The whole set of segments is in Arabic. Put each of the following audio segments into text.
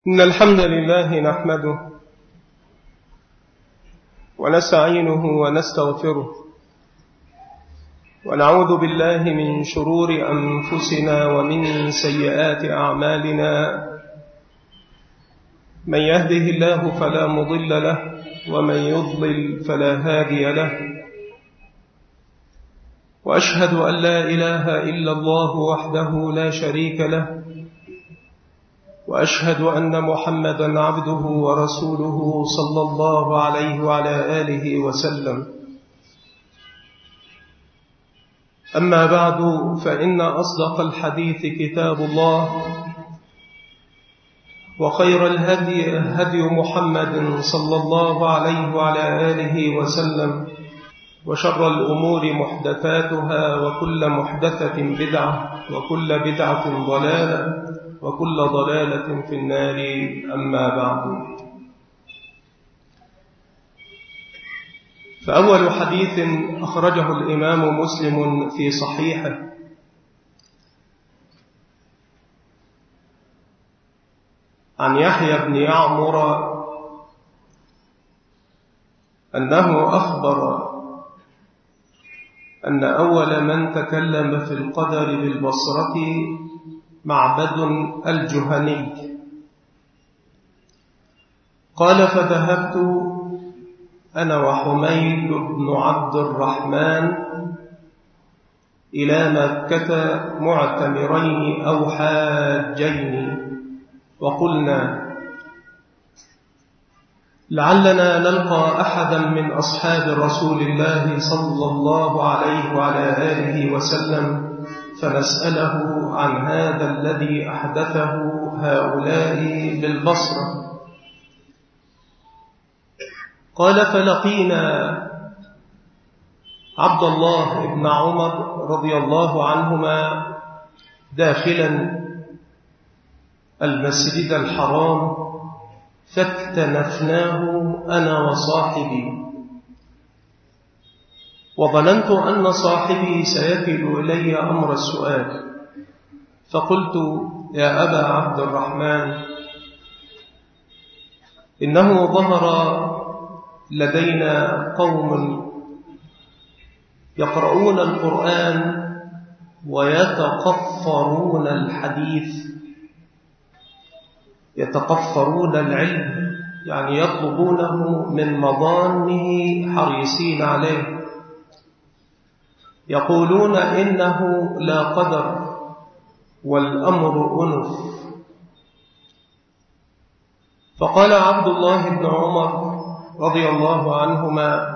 إن الحمد لله نحمده ونستعينه ونستغفره ونعوذ بالله من شرور أنفسنا ومن سيئات أعمالنا. من يهده الله فلا مضل له ومن يضلل فلا هادي له، وأشهد أن لا إله إلا الله وحده لا شريك له، وأشهد أن محمدًا عبده ورسوله صلى الله عليه وعلى آله وسلم. أما بعد، فإن أصدق الحديث كتاب الله، وخير الهدي هدي محمد صلى الله عليه وعلى آله وسلم، وشر الأمور محدثاتها، وكل محدثة بدعة، وكل بدعة ضلالة، وكل ضلالة في النار. أما بعد، فأول حديث أخرجه الإمام مسلم في صحيحه عن يحيى بن يعمر أنه أخبر أن أول من تكلم في القدر بالبصرة معبد الجهني. قال: فذهبت أنا وحميد بن عبد الرحمن إلى مكة معتمرين أو حاجين، وقلنا: لعلنا نلقى أحدا من أصحاب رسول الله صلى الله عليه وعلى آله وسلم فنسأله عن هذا الذي أحدثه هؤلاء بالبصرة. قال: فلقينا عبد الله بن عمر رضي الله عنهما داخلا المسجد الحرام، فاكتنفناه أنا وصاحبي، وظننت أن صاحبي سيكل إلي أمر السؤال، فقلت: يا أبا عبد الرحمن، إنه ظهر لدينا قوم يقرؤون القرآن ويتقفرون الحديث، يتقفرون العلم، يعني يطلبونه من مظانه حريصين عليه، يقولون إنه لا قدر والأمر أنف. فقال عبد الله بن عمر رضي الله عنهما: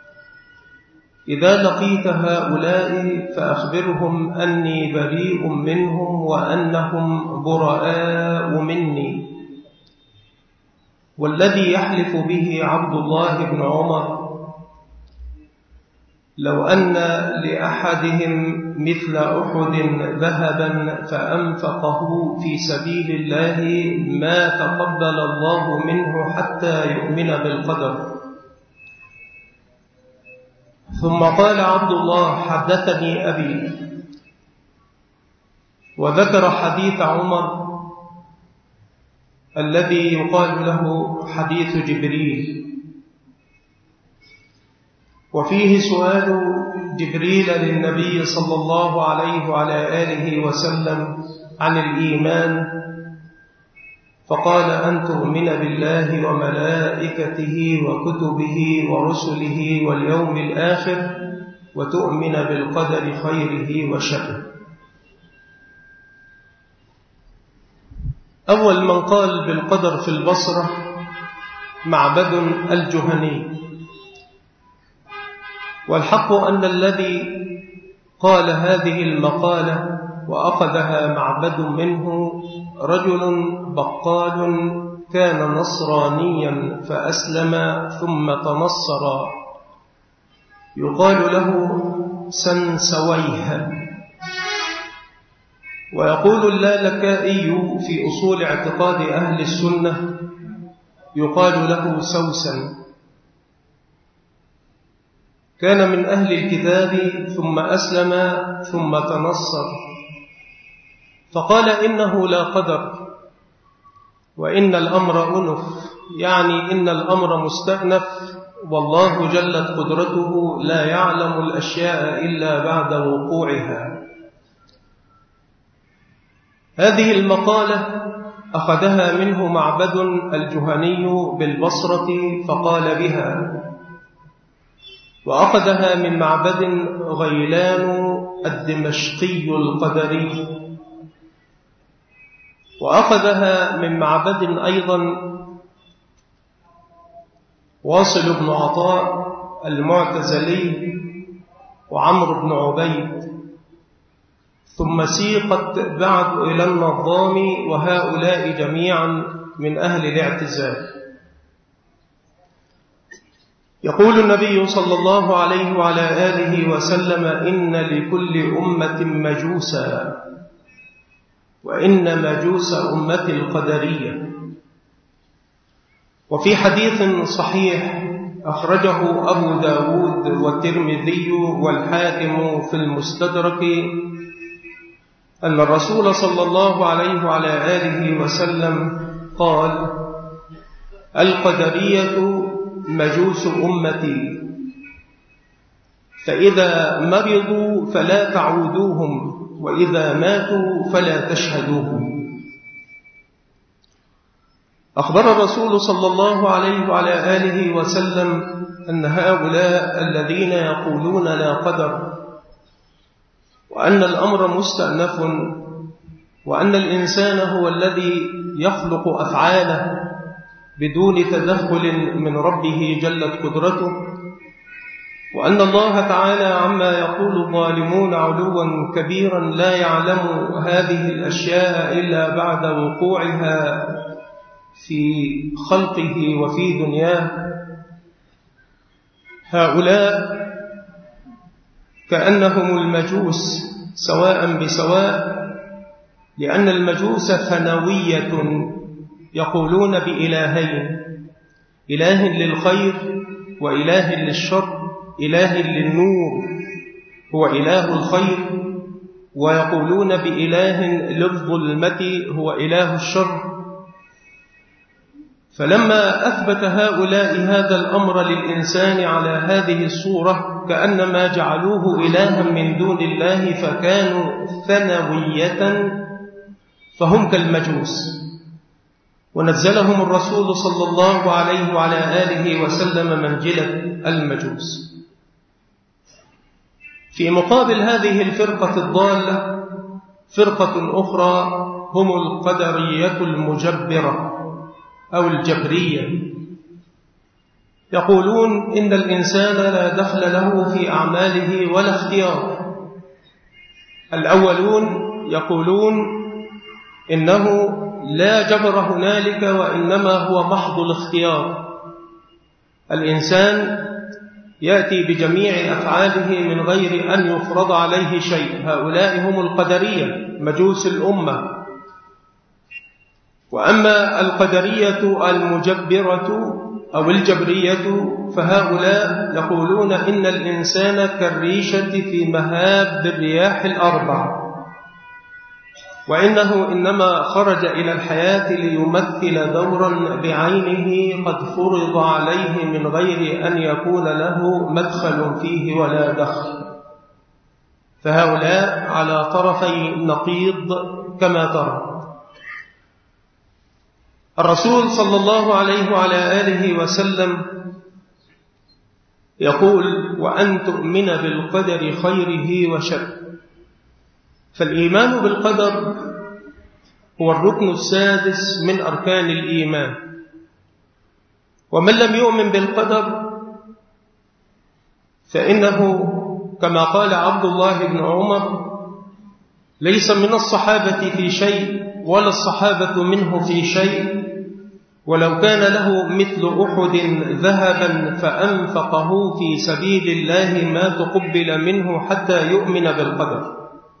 إذا لقيت هؤلاء فأخبرهم أني بريء منهم وأنهم براء مني. والذي يحلف به عبد الله بن عمر لو أن لأحدهم مثل أحد ذهبا فأنفقه في سبيل الله ما تقبل الله منه حتى يؤمن بالقدر. ثم قال عبد الله: حدثني أبي، وذكر حديث عمر الذي يقال له حديث جبريل، وفيه سؤال جبريل للنبي صلى الله عليه وعلى آله وسلم عن الإيمان، فقال: أن تؤمن بالله وملائكته وكتبه ورسله واليوم الآخر، وتؤمن بالقدر خيره وشره. أول من قال بالقدر في البصرة معبد الجهني. والحق أن الذي قال هذه المقالة وأخذها معبد منه رجل بقال كان نصرانيا فأسلم ثم تنصر، يقال له سنسويه. ويقول اللالكائي في أصول اعتقاد أهل السنة يقال له سوسن، كان من أهل الكتاب ثم أسلم ثم تنصر، فقال إنه لا قدر وإن الأمر أنف، يعني إن الأمر مستأنف، والله جلت قدرته لا يعلم الأشياء إلا بعد وقوعها. هذه المقالة أخذها منه معبد الجهني بالبصرة فقال بها، وأخذها من معبد غيلان الدمشقي القدري، وأخذها من معبد أيضا واصل بن عطاء المعتزلي وعمرو بن عبيد، ثم سيقت بعد إلى النظام، وهؤلاء جميعا من أهل الاعتزال. يقول النبي صلى الله عليه وعلى آله وسلم: إن لكل أمة مجوسا، وإن مجوس أمتي القدرية. وفي حديث صحيح أخرجه أبو داود والترمذي والحاكم في المستدرك أن الرسول صلى الله عليه وعلى آله وسلم قال: القدرية مجوس أمتي، فإذا مرضوا فلا تعودوهم، وإذا ماتوا فلا تشهدوهم. أخبر الرسول صلى الله عليه وعلى آله وسلم أن هؤلاء الذين يقولون لا قدر، وأن الأمر مستأنف، وأن الإنسان هو الذي يخلق أفعاله بدون تدخل من ربه جلت قدرته، وأن الله تعالى عما يقول الظالمون علوا كبيرا لا يعلم هذه الأشياء إلا بعد وقوعها في خلقه وفي دنياه. هؤلاء كأنهم المجوس سواء بسواء، لأن المجوس ثنوية يقولون بإلهين: إله للخير وإله للشر، إله للنور هو إله الخير، ويقولون بإله للظلمة هو إله الشر. فلما أثبت هؤلاء هذا الأمر للإنسان على هذه الصورة كأنما جعلوه إلها من دون الله، فكانوا ثنوية، فهم كالمجوس. ونزلهم الرسول صلى الله عليه وعلى آله وسلم منزلة المجوس. في مقابل هذه الفرقة الضالة فرقة أخرى، هم القدرية المجبرة أو الجبرية، يقولون إن الإنسان لا دخل له في أعماله ولا اختيار. الأولون يقولون إنه لا جبر هنالك، وإنما هو محض الاختيار. الإنسان يأتي بجميع أفعاله من غير أن يفرض عليه شيء. هؤلاء هم القدرية مجوس الأمة. وأما القدرية المجبرة أو الجبرية فهؤلاء يقولون إن الإنسان كالريشة في مهاب الرياح الأربع، وإنه إنما خرج إلى الحياة ليمثل دورا بعينه قد فرض عليه من غير أن يكون له مدخل فيه ولا دخل. فهؤلاء على طرفي النقيض كما ترى. الرسول صلى الله عليه وعلى آله وسلم يقول: وأن تؤمن بالقدر خيره وشره. فالإيمان بالقدر هو الركن السادس من أركان الإيمان. ومن لم يؤمن بالقدر فإنه كما قال عبد الله بن عمر: ليس من الصحابة في شيء ولا الصحابة منه في شيء، ولو كان له مثل أحد ذهبا فأنفقه في سبيل الله ما تقبل منه حتى يؤمن بالقدر.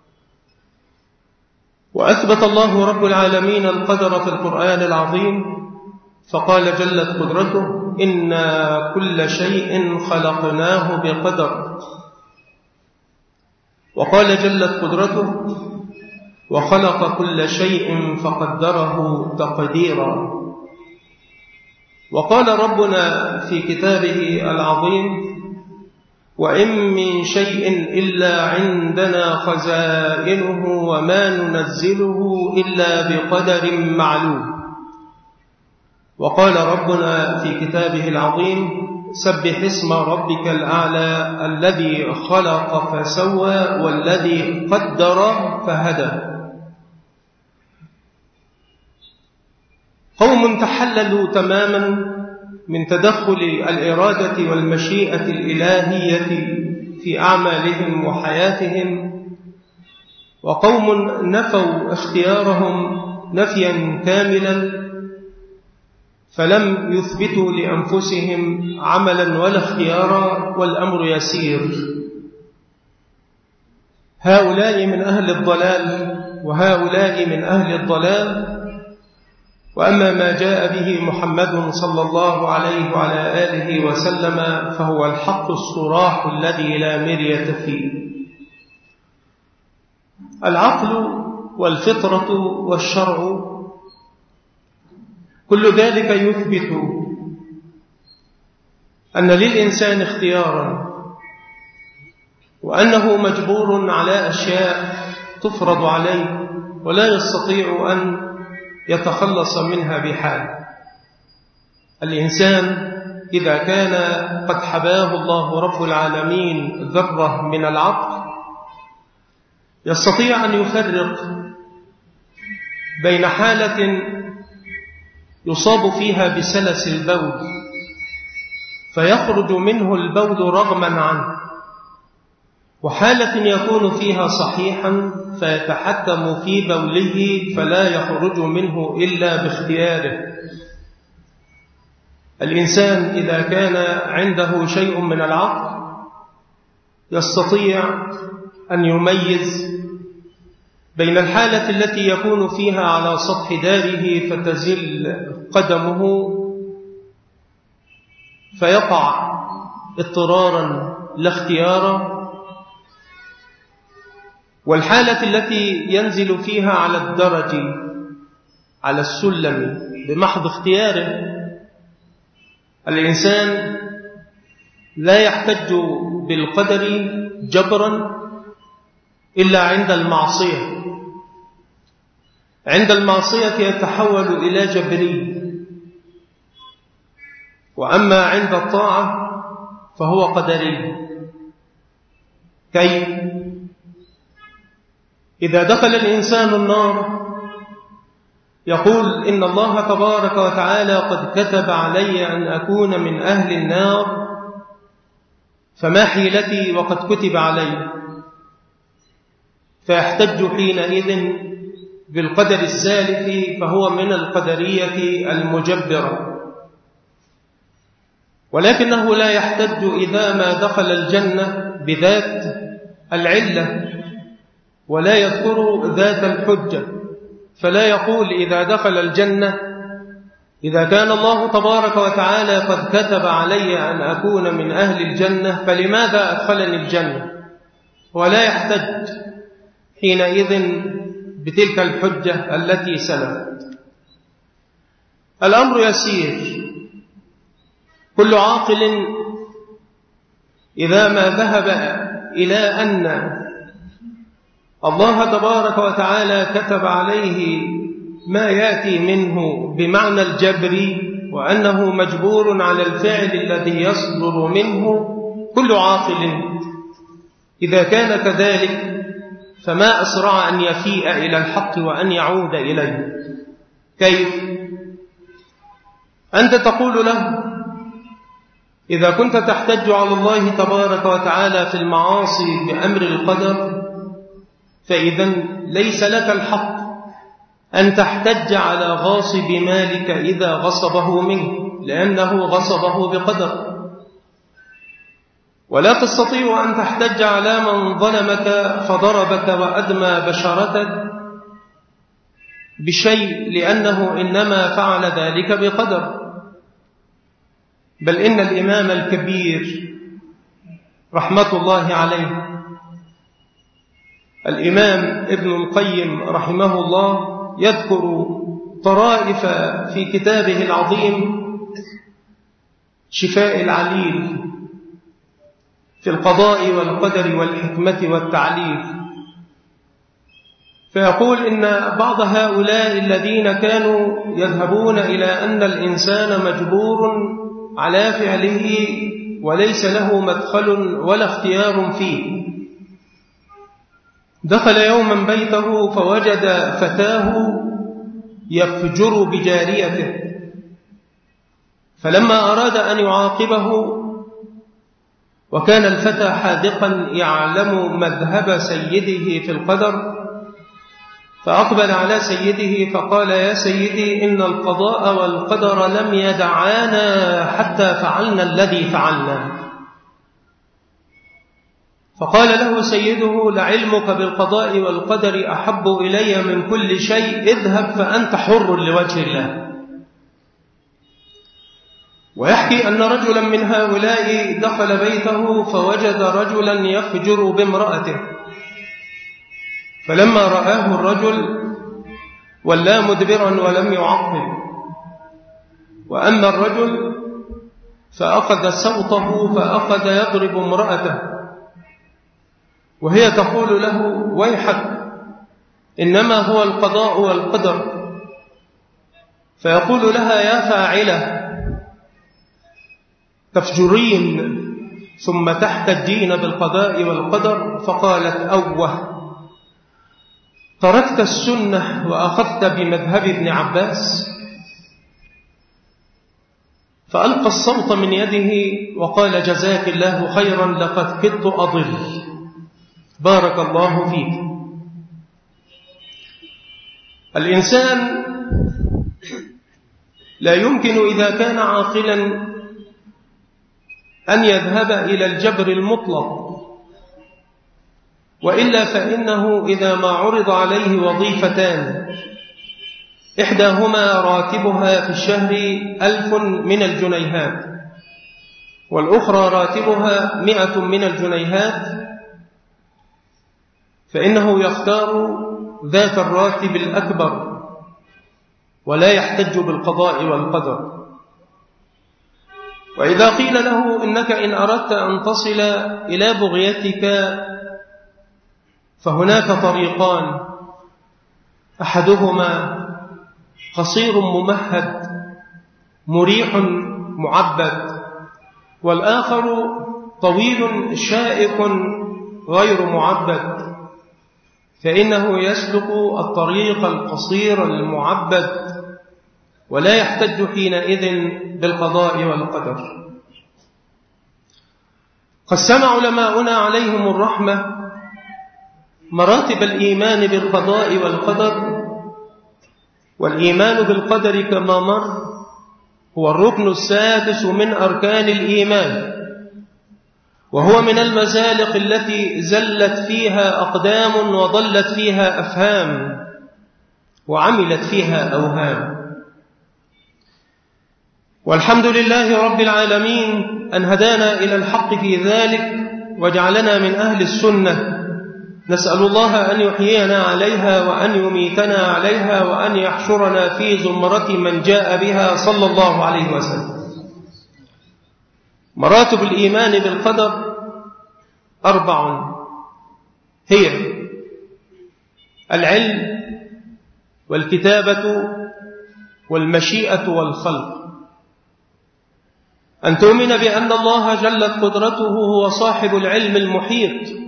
وأثبت الله رب العالمين القدر في القرآن العظيم، فقال جلت قدرته: إنا كل شيء خلقناه بقدر. وقال جلت قدرته: وخلق كل شيء فقدره تقديرا. وقال ربنا في كتابه العظيم: وإن من شيء إلا عندنا خزائنه وما ننزله إلا بقدر معلوم. وقال ربنا في كتابه العظيم: سبح اسم ربك الأعلى الذي خلق فسوى والذي قدر فهدى. قوم تحللوا تماما من تدخل الإرادة والمشيئة الإلهية في أعمالهم وحياتهم، وقوم نفوا اختيارهم نفيا كاملا، فلم يثبتوا لأنفسهم عملا ولا اختيارا، والأمر يسير. هؤلاء من أهل الضلال وهؤلاء من أهل الضلال. وأما ما جاء به محمد صلى الله عليه وعلى آله وسلم فهو الحق الصراح الذي لا مرية فيه. العقل والفطرة والشرع كل ذلك يثبت أن للإنسان اختيارا، وأنه مجبور على أشياء تفرض عليه ولا يستطيع أن يتخلص منها بحال. الإنسان إذا كان قد حباه الله رب العالمين ذرة من العقل يستطيع أن يفرق بين حالة يصاب فيها بسلس البول فيخرج منه البول رغما عنه، وحالة يكون فيها صحيحا فيتحكم في بوله فلا يخرج منه إلا باختياره. الإنسان إذا كان عنده شيء من العقل يستطيع أن يميز بين الحالة التي يكون فيها على سطح داره فتزل قدمه فيقع اضطرارا لا اختيارا، والحالة التي ينزل فيها على الدرج على السلم بمحض اختياره. الإنسان لا يحتج بالقدر جبرا إلا عند المعصية. عند المعصية يتحول إلى جبري، وأما عند الطاعة فهو قدري. كيف؟ إذا دخل الإنسان النار يقول إن الله تبارك وتعالى قد كتب علي أن أكون من أهل النار، فما حيلتي وقد كتب علي؟ فيحتج حينئذ بالقدر السالف، فهو من القدرية المجبرة. ولكنه لا يحتج إذا ما دخل الجنة بذات العلة، ولا يذكر ذات الحجة، فلا يقول إذا دخل الجنة إذا كان الله تبارك وتعالى قد كتب علي أن أكون من أهل الجنة فلماذا أدخلني الجنة، ولا يحتج حينئذ بتلك الحجة التي سلمت. الأمر يسير. كل عاقل إذا ما ذهب إلى أن الله تبارك وتعالى كتب عليه ما يأتي منه بمعنى الجبر، وأنه مجبور على الفعل الذي يصدر منه، كل عاقل إذا كان كذلك فما أسرع أن يفيء إلى الحق وأن يعود إليه. كيف؟ أنت تقول له إذا كنت تحتج على الله تبارك وتعالى في المعاصي بأمر القدر، فإذا ليس لك الحق أن تحتج على غاصب مالك إذا غصبه منه، لأنه غصبه بقدر. ولا تستطيع أن تحتج على من ظلمك فضربك وأدمى بشرتك بشيء، لأنه إنما فعل ذلك بقدر. بل إن الإمام الكبير رحمة الله عليه الإمام ابن القيم رحمه الله يذكر طرائف في كتابه العظيم شفاء العليل في القضاء والقدر والحكمة والتعليل، فيقول إن بعض هؤلاء الذين كانوا يذهبون إلى أن الإنسان مجبور على فعله وليس له مدخل ولا اختيار فيه، دخل يوما بيته فوجد فتاه يفجر بجاريته، فلما أراد أن يعاقبه وكان الفتى حاذقا يعلم مذهب سيده في القدر، فأقبل على سيده فقال: يا سيدي، إن القضاء والقدر لم يدعانا حتى فعلنا الذي فعلنا. فقال له سيده: لعلمك بالقضاء والقدر أحب إلي من كل شيء، اذهب فأنت حر لوجه الله. ويحكي أن رجلا من هؤلاء دخل بيته فوجد رجلا يفجر بامرأته، فلما رآه الرجل ولى مدبرا ولم يعقب، وأما الرجل فأخذ صوته فأخذ يضرب امرأته وهي تقول له: ويحك، إنما هو القضاء والقدر. فيقول لها: يا فاعلة، تفجرين ثم تحتجين بالقضاء والقدر؟ فقالت: أوه، تركت السنة وأخذت بمذهب ابن عباس. فألقى الصوت من يده وقال: جزاك الله خيرا، لقد كدت أضل، بارك الله فيك. الإنسان لا يمكن إذا كان عاقلا أن يذهب إلى الجبر المطلق، وإلا فإنه إذا ما عرض عليه وظيفتان إحداهما راتبها في الشهر 1000 من الجنيهات والأخرى راتبها 100 من الجنيهات، فإنه يختار ذات الراتب الأكبر ولا يحتج بالقضاء والقدر. وإذا قيل له: إنك إن أردت أن تصل إلى بغيتك فهناك طريقان، أحدهما قصير ممهد مريح معبد، والآخر طويل شائك غير معبد، فإنه يسلك الطريق القصير المعبد ولا يحتج حينئذ بالقضاء والقدر. قسم علماؤنا عليهم الرحمة مراتب الإيمان بالقضاء والقدر، والإيمان بالقدر كما مر هو الركن السادس من أركان الإيمان، وهو من المزالق التي زلت فيها أقدام وضلت فيها أفهام وعملت فيها أوهام. والحمد لله رب العالمين أن هدانا إلى الحق في ذلك وجعلنا من أهل السنة. نسأل الله أن يحيينا عليها وأن يميتنا عليها وأن يحشرنا في زمرة من جاء بها صلى الله عليه وسلم. مراتب الإيمان بالقدر 4، هي العلم والكتابة والمشيئة والخلق. أن تؤمن بأن الله جلت قدرته هو صاحب العلم المحيط،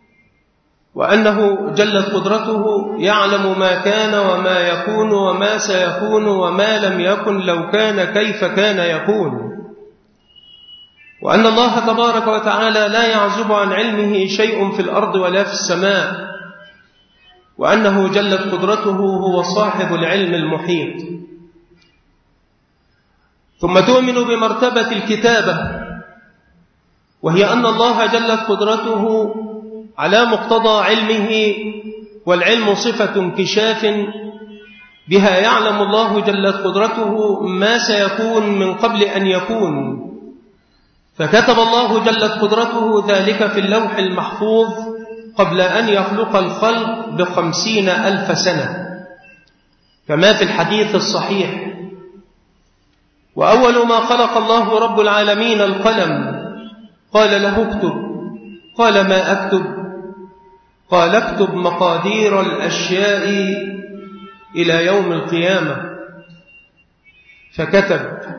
وأنه جلت قدرته يعلم ما كان وما يكون وما سيكون وما لم يكن لو كان كيف كان يكون، وأن الله تبارك وتعالى لا يعزب عن علمه شيء في الأرض ولا في السماء، وأنه جلت قدرته هو صاحب العلم المحيط. ثم تؤمن بمرتبة الكتابة، وهي أن الله جلت قدرته على مقتضى علمه، والعلم صفة انكشاف بها يعلم الله جلت قدرته ما سيكون من قبل أن يكون، فكتب الله جلت قدرته ذلك في اللوح المحفوظ قبل أن يخلق الخلق 50,000 سنة، كما في الحديث الصحيح. وأول ما خلق الله رب العالمين القلم قال له اكتب. قال ما أكتب؟ قال اكتب مقادير الأشياء إلى يوم القيامة. فكتب،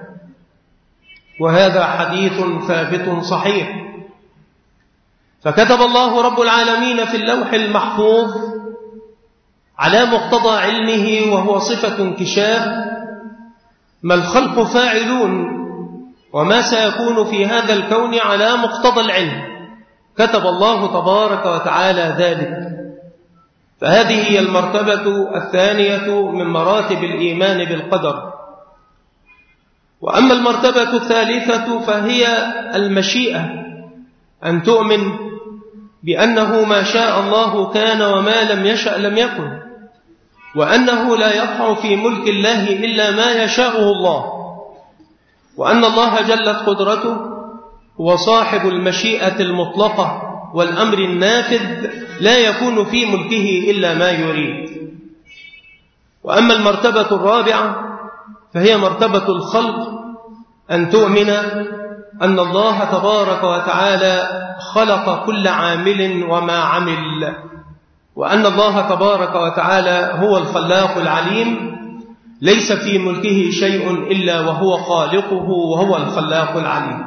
وهذا حديث ثابت صحيح. فكتب الله رب العالمين في اللوح المحفوظ على مقتضى علمه، وهو صفة انكشاف، ما الخلق فاعلون وما سيكون في هذا الكون على مقتضى العلم. كتب الله تبارك وتعالى ذلك. فهذه هي المرتبة الثانية من مراتب الإيمان بالقدر. وأما المرتبة الثالثة فهي المشيئة، أن تؤمن بأنه ما شاء الله كان وما لم يشأ لم يكن، وأنه لا يقع في ملك الله إلا ما يشاءه الله، وأن الله جلت قدرته هو صاحب المشيئة المطلقة والأمر النافذ، لا يكون في ملكه إلا ما يريد. وأما المرتبة الرابعة فهي مرتبة الخلق، أن تؤمن أن الله تبارك وتعالى خلق كل عامل وما عمل، وأن الله تبارك وتعالى هو الخلاق العليم، ليس في ملكه شيء إلا وهو خالقه وهو الخلاق العليم.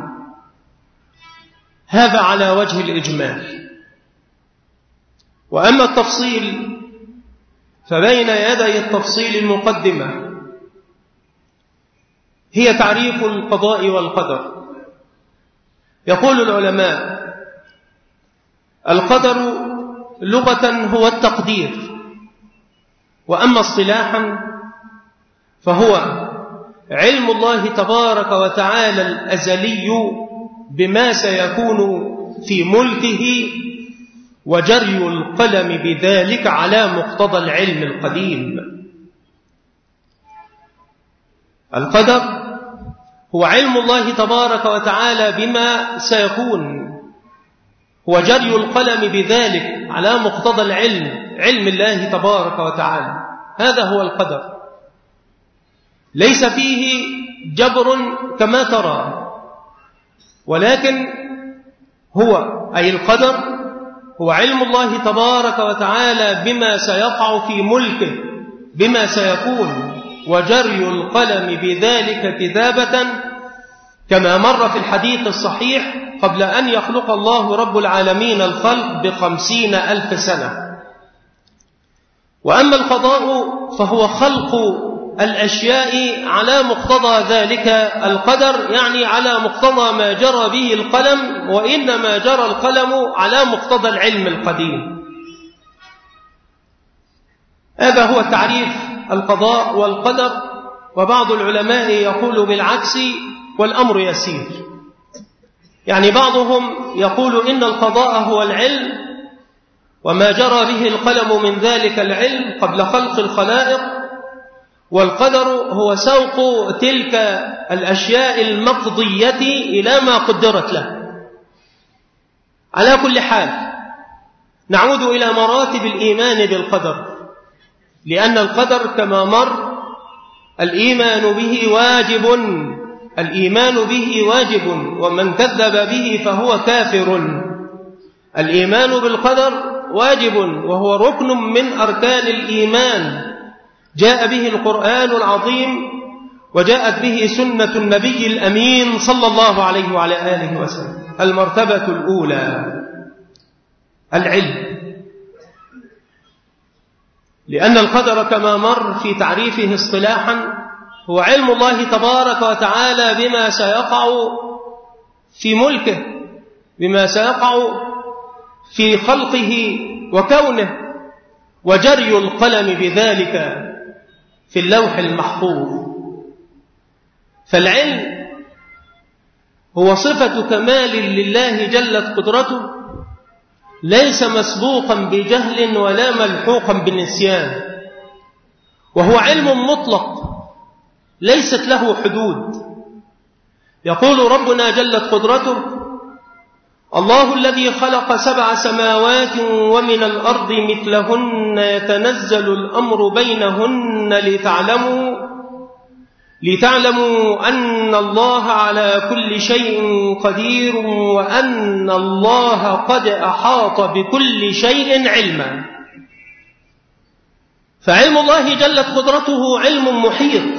هذا على وجه الإجمال. وأما التفصيل فبين يدي التفصيل المقدمة هي تعريف القضاء والقدر. يقول العلماء: القدر لغة هو التقدير، وأما اصطلاحا فهو علم الله تبارك وتعالى الأزلي بما سيكون في ملكه، وجري القلم بذلك على مقتضى العلم القديم. القدر هو علم الله تبارك وتعالى بما سيكون، هو جري القلم بذلك على مقتضى علم الله تبارك وتعالى. هذا هو القدر، ليس فيه جبر كما ترى، ولكن هو أي القدر هو علم الله تبارك وتعالى بما سيقع في ملكه، بما سيكون، وجري القلم بذلك كتابة، كما مر في الحديث الصحيح قبل أن يخلق الله رب العالمين الخلق ب50,000 سنة. وأما القضاء فهو خلق الأشياء على مقتضى ذلك القدر، يعني على مقتضى ما جرى به القلم، وإنما جرى القلم على مقتضى العلم القديم. هذا هو تعريف القضاء والقدر. وبعض العلماء يقول بالعكس، والأمر يسير. يعني بعضهم يقول إن القضاء هو العلم وما جرى به القلم من ذلك العلم قبل خلق الخلائق، والقدر هو سوق تلك الأشياء المقضية إلى ما قدرت له. على كل حال نعود إلى مراتب الإيمان بالقدر، لأن القدر كما مر الإيمان به واجب، الإيمان به واجب، ومن كذب به فهو كافر. الإيمان بالقدر واجب، وهو ركن من أركان الإيمان، جاء به القرآن العظيم، وجاءت به سنة النبي الأمين صلى الله عليه وعلى آله وسلم. المرتبة الأولى العلم، لأن القدر كما مر في تعريفه اصطلاحا هو علم الله تبارك وتعالى بما سيقع في ملكه، بما سيقع في خلقه وكونه، وجري القلم بذلك في اللوح المحفوظ. فالعلم هو صفة كمال لله جلت قدرته، ليس مسبوقا بجهل ولا ملحوقا بالنسيان، وهو علم مطلق ليست له حدود. يقول ربنا جلت قدرته: الله الذي خلق 7 سماوات ومن الأرض مثلهن يتنزل الأمر بينهن لتعلموا أن الله على كل شيء قدير وأن الله قد أحاط بكل شيء علما. فعلم الله جلت قدرته علم محيط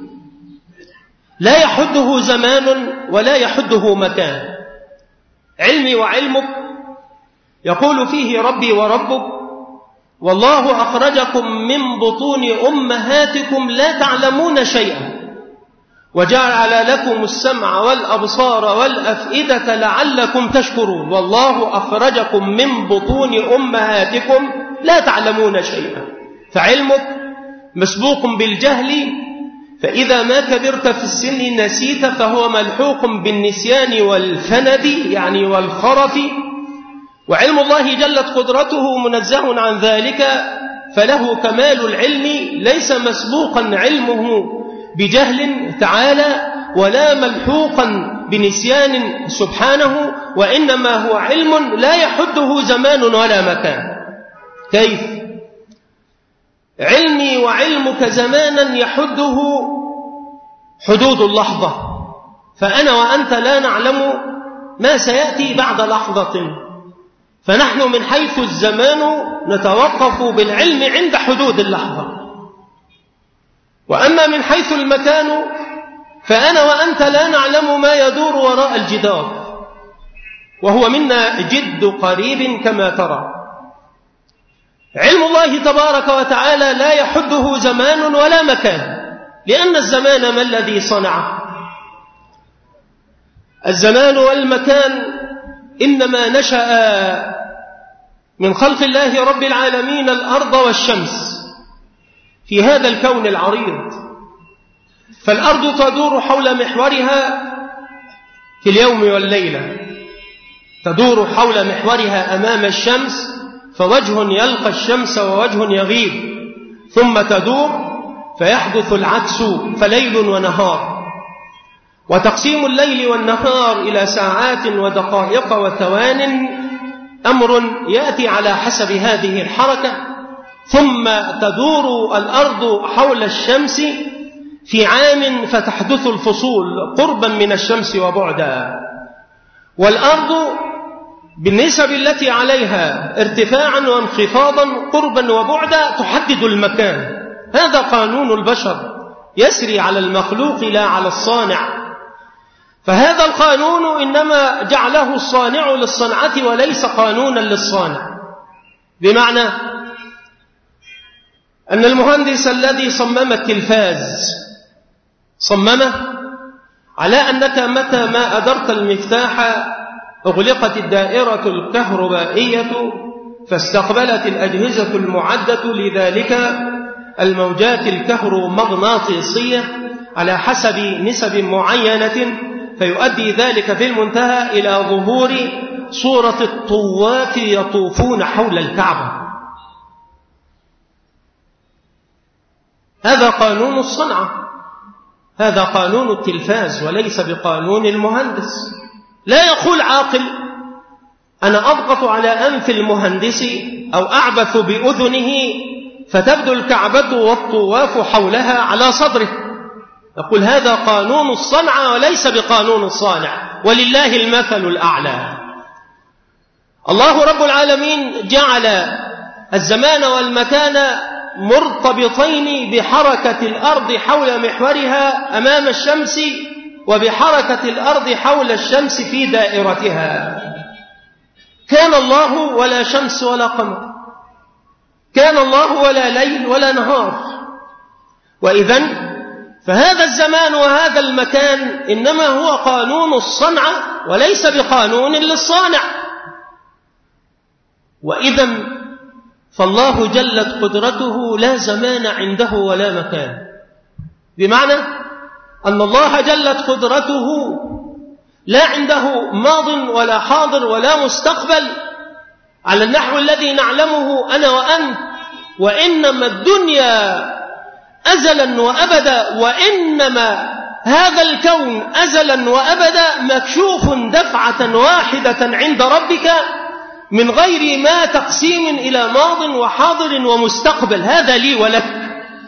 لا يحده زمان ولا يحده مكان. علمي وعلمك يقول فيه ربي وربك: والله أخرجكم من بطون أمهاتكم لا تعلمون شيئا وجعل لكم السمع والأبصار والأفئدة لعلكم تشكرون. والله أخرجكم من بطون أمهاتكم لا تعلمون شيئا. فعلمك مسبوق بالجهل، فإذا ما كبرت في السن نسيت فهو ملحوق بالنسيان والفند يعني والخرف. وعلم الله جلت قدرته منزه عن ذلك، فله كمال العلم، ليس مسبوقا علمه بجهل تعالى ولا ملحوقا بنسيان سبحانه، وإنما هو علم لا يحده زمان ولا مكان. كيف؟ علمي وعلمك زمانا يحده حدود اللحظة، فأنا وأنت لا نعلم ما سيأتي بعد لحظة، فنحن من حيث الزمان نتوقف بالعلم عند حدود اللحظة. وأما من حيث المكان فأنا وأنت لا نعلم ما يدور وراء الجدار، وهو منا جد قريب كما ترى. علم الله تبارك وتعالى لا يحده زمان ولا مكان، لأن الزمان ما الذي صنعه؟ الزمان والمكان إنما نشأ من خلق الله رب العالمين الأرض والشمس في هذا الكون العريض. فالأرض تدور حول محورها في اليوم والليلة، تدور حول محورها أمام الشمس، فوجه يلقى الشمس ووجه يغيب، ثم تدور فيحدث العكس، فليل ونهار. وتقسيم الليل والنهار إلى ساعات ودقائق وثوان أمر يأتي على حسب هذه الحركة. ثم تدور الأرض حول الشمس في عام فتحدث الفصول قربا من الشمس وبعدا، والأرض بالنسب التي عليها ارتفاعا وانخفاضا قربا وبعدا تحدد المكان. هذا قانون البشر يسري على المخلوق لا على الصانع. فهذا القانون إنما جعله الصانع للصنعة وليس قانونا للصانع، بمعنى أن المهندس الذي صمم التلفاز صممه على أنك متى ما أدرت المفتاح أغلقت الدائرة الكهربائية فاستقبلت الأجهزة المعدة لذلك الموجات الكهرومغناطيسية على حسب نسب معينة، فيؤدي ذلك في المنتهى إلى ظهور صورة الطواف يطوفون حول الكعبة. هذا قانون الصنعة، هذا قانون التلفاز وليس بقانون المهندس. لا يقول عاقل أنا أضغط على أنف المهندس أو أعبث بأذنه فتبدو الكعبة والطواف حولها على صدره. يقول هذا قانون الصنعة وليس بقانون الصانع، ولله المثل الأعلى. الله رب العالمين جعل الزمان والمكان مرتبطين بحركة الأرض حول محورها أمام الشمس وبحركة الأرض حول الشمس في دائرتها. كان الله ولا شمس ولا قمر، كان الله ولا ليل ولا نهار. وإذن فهذا الزمان وهذا المكان إنما هو قانون الصنعة وليس بقانون للصانع. وإذن فالله جلت قدرته لا زمان عنده ولا مكان، بمعنى أن الله جلت قدرته لا عنده ماض ولا حاضر ولا مستقبل على النحو الذي نعلمه أنا وأنت، وإنما الدنيا أزلا وأبدا، وإنما هذا الكون أزلا وأبدا مكشوف دفعة واحدة عند ربك من غير ما تقسيم إلى ماض وحاضر ومستقبل. هذا لي ولك،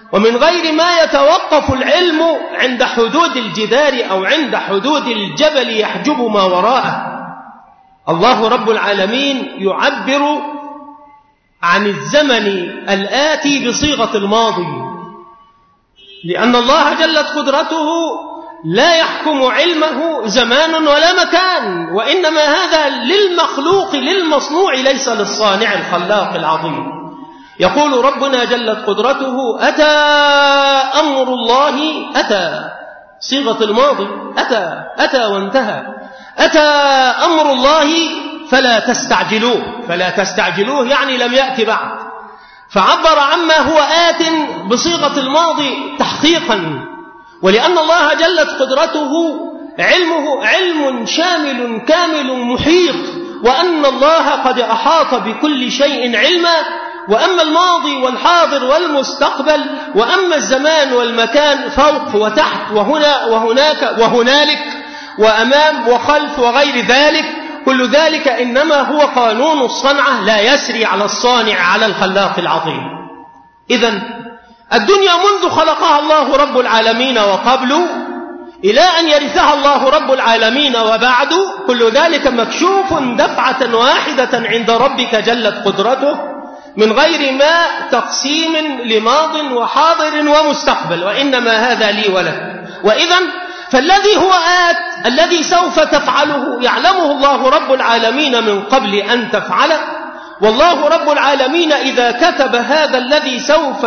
ومن غير ما يتوقف العلم عند حدود الجدار أو عند حدود الجبل يحجب ما وراءه. الله رب العالمين يعبر عن الزمن الآتي بصيغة الماضي، لأن الله جلت قدرته لا يحكم علمه زمان ولا مكان، وإنما هذا للمخلوق للمصنوع ليس للصانع الخلاق العظيم. يقول ربنا جلت قدرته: أتى أمر الله، أتى صيغة الماضي، أتى وانتهى، أتى أمر الله فلا تستعجلوه يعني لم يأتي بعد، فعبر عما هو آت بصيغة الماضي تحقيقا، ولأن الله جلت قدرته علمه علم شامل كامل محيط، وأن الله قد أحاط بكل شيء علما. وأما الماضي والحاضر والمستقبل، وأما الزمان والمكان فوق وتحت وهنا وهناك وهنالك وأمام وخلف وغير ذلك، كل ذلك إنما هو قانون الصنعة لا يسري على الصانع على الخلاق العظيم. إذن الدنيا منذ خلقها الله رب العالمين وقبل إلى أن يرثها الله رب العالمين وبعد، كل ذلك مكشوف دفعة واحدة عند ربك جلت قدرته، من غير ما تقسيم لماض وحاضر ومستقبل، وإنما هذا لي ولك. وإذن فالذي هو آت الذي سوف تفعله يعلمه الله رب العالمين من قبل أن تفعله، والله رب العالمين إذا كتب هذا الذي سوف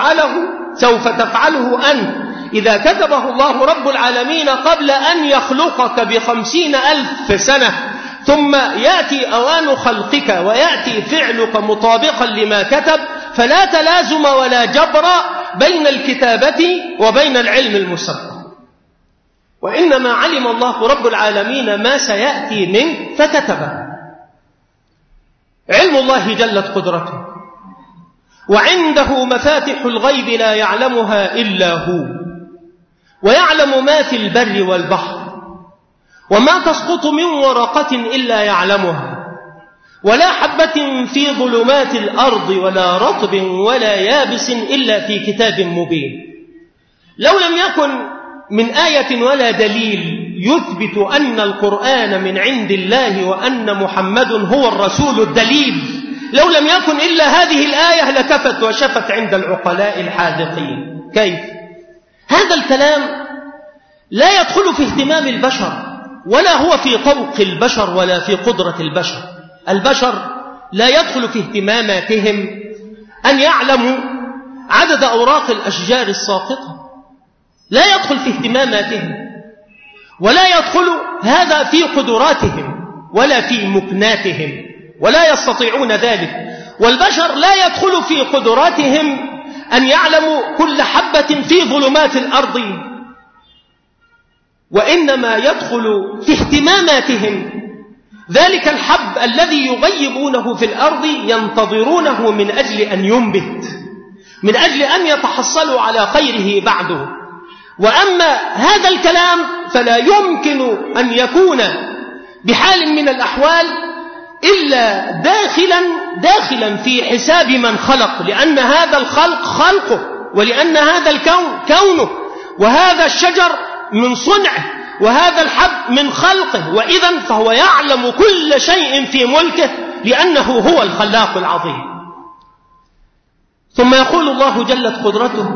تفعله أنت، إذا كتبه الله رب العالمين قبل أن يخلقك ب50,000 سنة، ثم يأتي أوان خلقك ويأتي فعلك مطابقا لما كتب، فلا تلازم ولا جبر بين الكتابة وبين العلم المسبق، وإنما علم الله رب العالمين ما سيأتي منه فكتبه. علم الله جلت قدرته، وعنده مفاتح الغيب لا يعلمها إلا هو، ويعلم ما في البر والبحر، وما تسقط من ورقة إلا يعلمها، ولا حبة في ظلمات الأرض ولا رطب ولا يابس إلا في كتاب مبين. لو لم يكن من آية ولا دليل يثبت أن القرآن من عند الله وأن محمد هو الرسول الدليل، لو لم يكن إلا هذه الآية لكفت وشفت عند العقلاء الحاذقين. كيف؟ هذا الكلام لا يدخل في اهتمام البشر، ولا هو في طوق البشر ولا في قدرة البشر. البشر لا يدخل في اهتماماتهم أن يعلموا عدد أوراق الأشجار الساقطة، لا يدخل في اهتماماتهم، ولا يدخل هذا في قدراتهم ولا في مكناتهم، ولا يستطيعون ذلك. والبشر لا يدخل في قدراتهم أن يعلموا كل حبة في ظلمات الأرض، وإنما يدخل في اهتماماتهم ذلك الحب الذي يغيبونه في الأرض ينتظرونه من أجل أن ينبت، من أجل أن يتحصلوا على خيره بعده. وأما هذا الكلام فلا يمكن أن يكون بحال من الأحوال إلا داخلا في حساب من خلق، لأن هذا الخلق خلقه، ولأن هذا الكون كونه، وهذا الشجر من صنعه، وهذا الحب من خلقه، وإذن فهو يعلم كل شيء في ملكه لأنه هو الخلاق العظيم. ثم يقول الله جلت قدرته: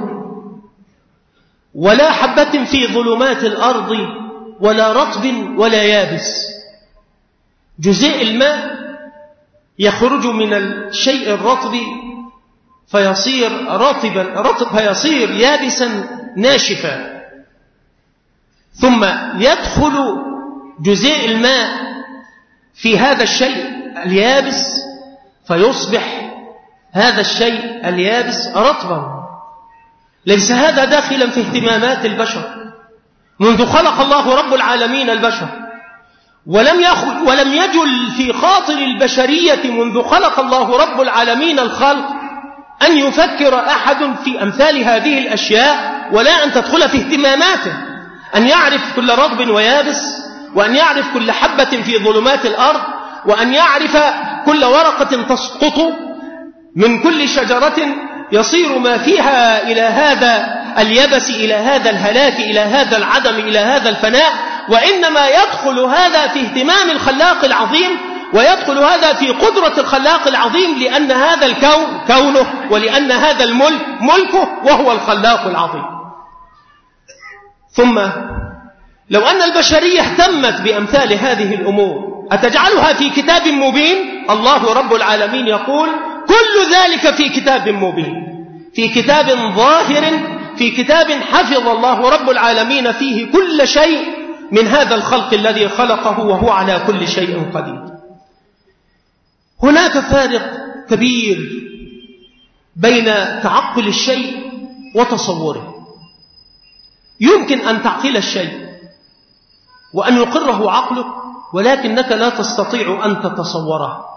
ولا حبة في ظلمات الأرض ولا رطب ولا يابس. جزيء الماء يخرج من الشيء الرطب فيصير رطب فيصير يابسا ناشفا، ثم يدخل جزيء الماء في هذا الشيء اليابس فيصبح هذا الشيء اليابس رطبا. ليس هذا داخلا في اهتمامات البشر منذ خلق الله رب العالمين البشر، ولم يجل في خاطر البشرية منذ خلق الله رب العالمين الخلق أن يفكر أحد في أمثال هذه الأشياء، ولا أن تدخل في اهتماماته، أن يعرف كل رطب ويابس، وأن يعرف كل حبة في ظلمات الأرض، وأن يعرف كل ورقة تسقط من كل شجرة يصير ما فيها إلى هذا اليبس، إلى هذا الهلاك، إلى هذا العدم، إلى هذا الفناء، وإنما يدخل هذا في اهتمام الخلاق العظيم، ويدخل هذا في قدرة الخلاق العظيم، لأن هذا الكون كونه، ولأن هذا الملك ملكه، وهو الخلاق العظيم. ثم لو أن البشرية اهتمت بأمثال هذه الأمور أتجعلها في كتاب مبين؟ الله رب العالمين يقول كل ذلك في كتاب مبين، في كتاب ظاهر، في كتاب حفظ الله رب العالمين فيه كل شيء من هذا الخلق الذي خلقه، وهو على كل شيء قدير. هناك فارق كبير بين تعقل الشيء وتصوره. يمكن أن تعقل الشيء وأن يقره عقلك، ولكنك لا تستطيع أن تتصوره.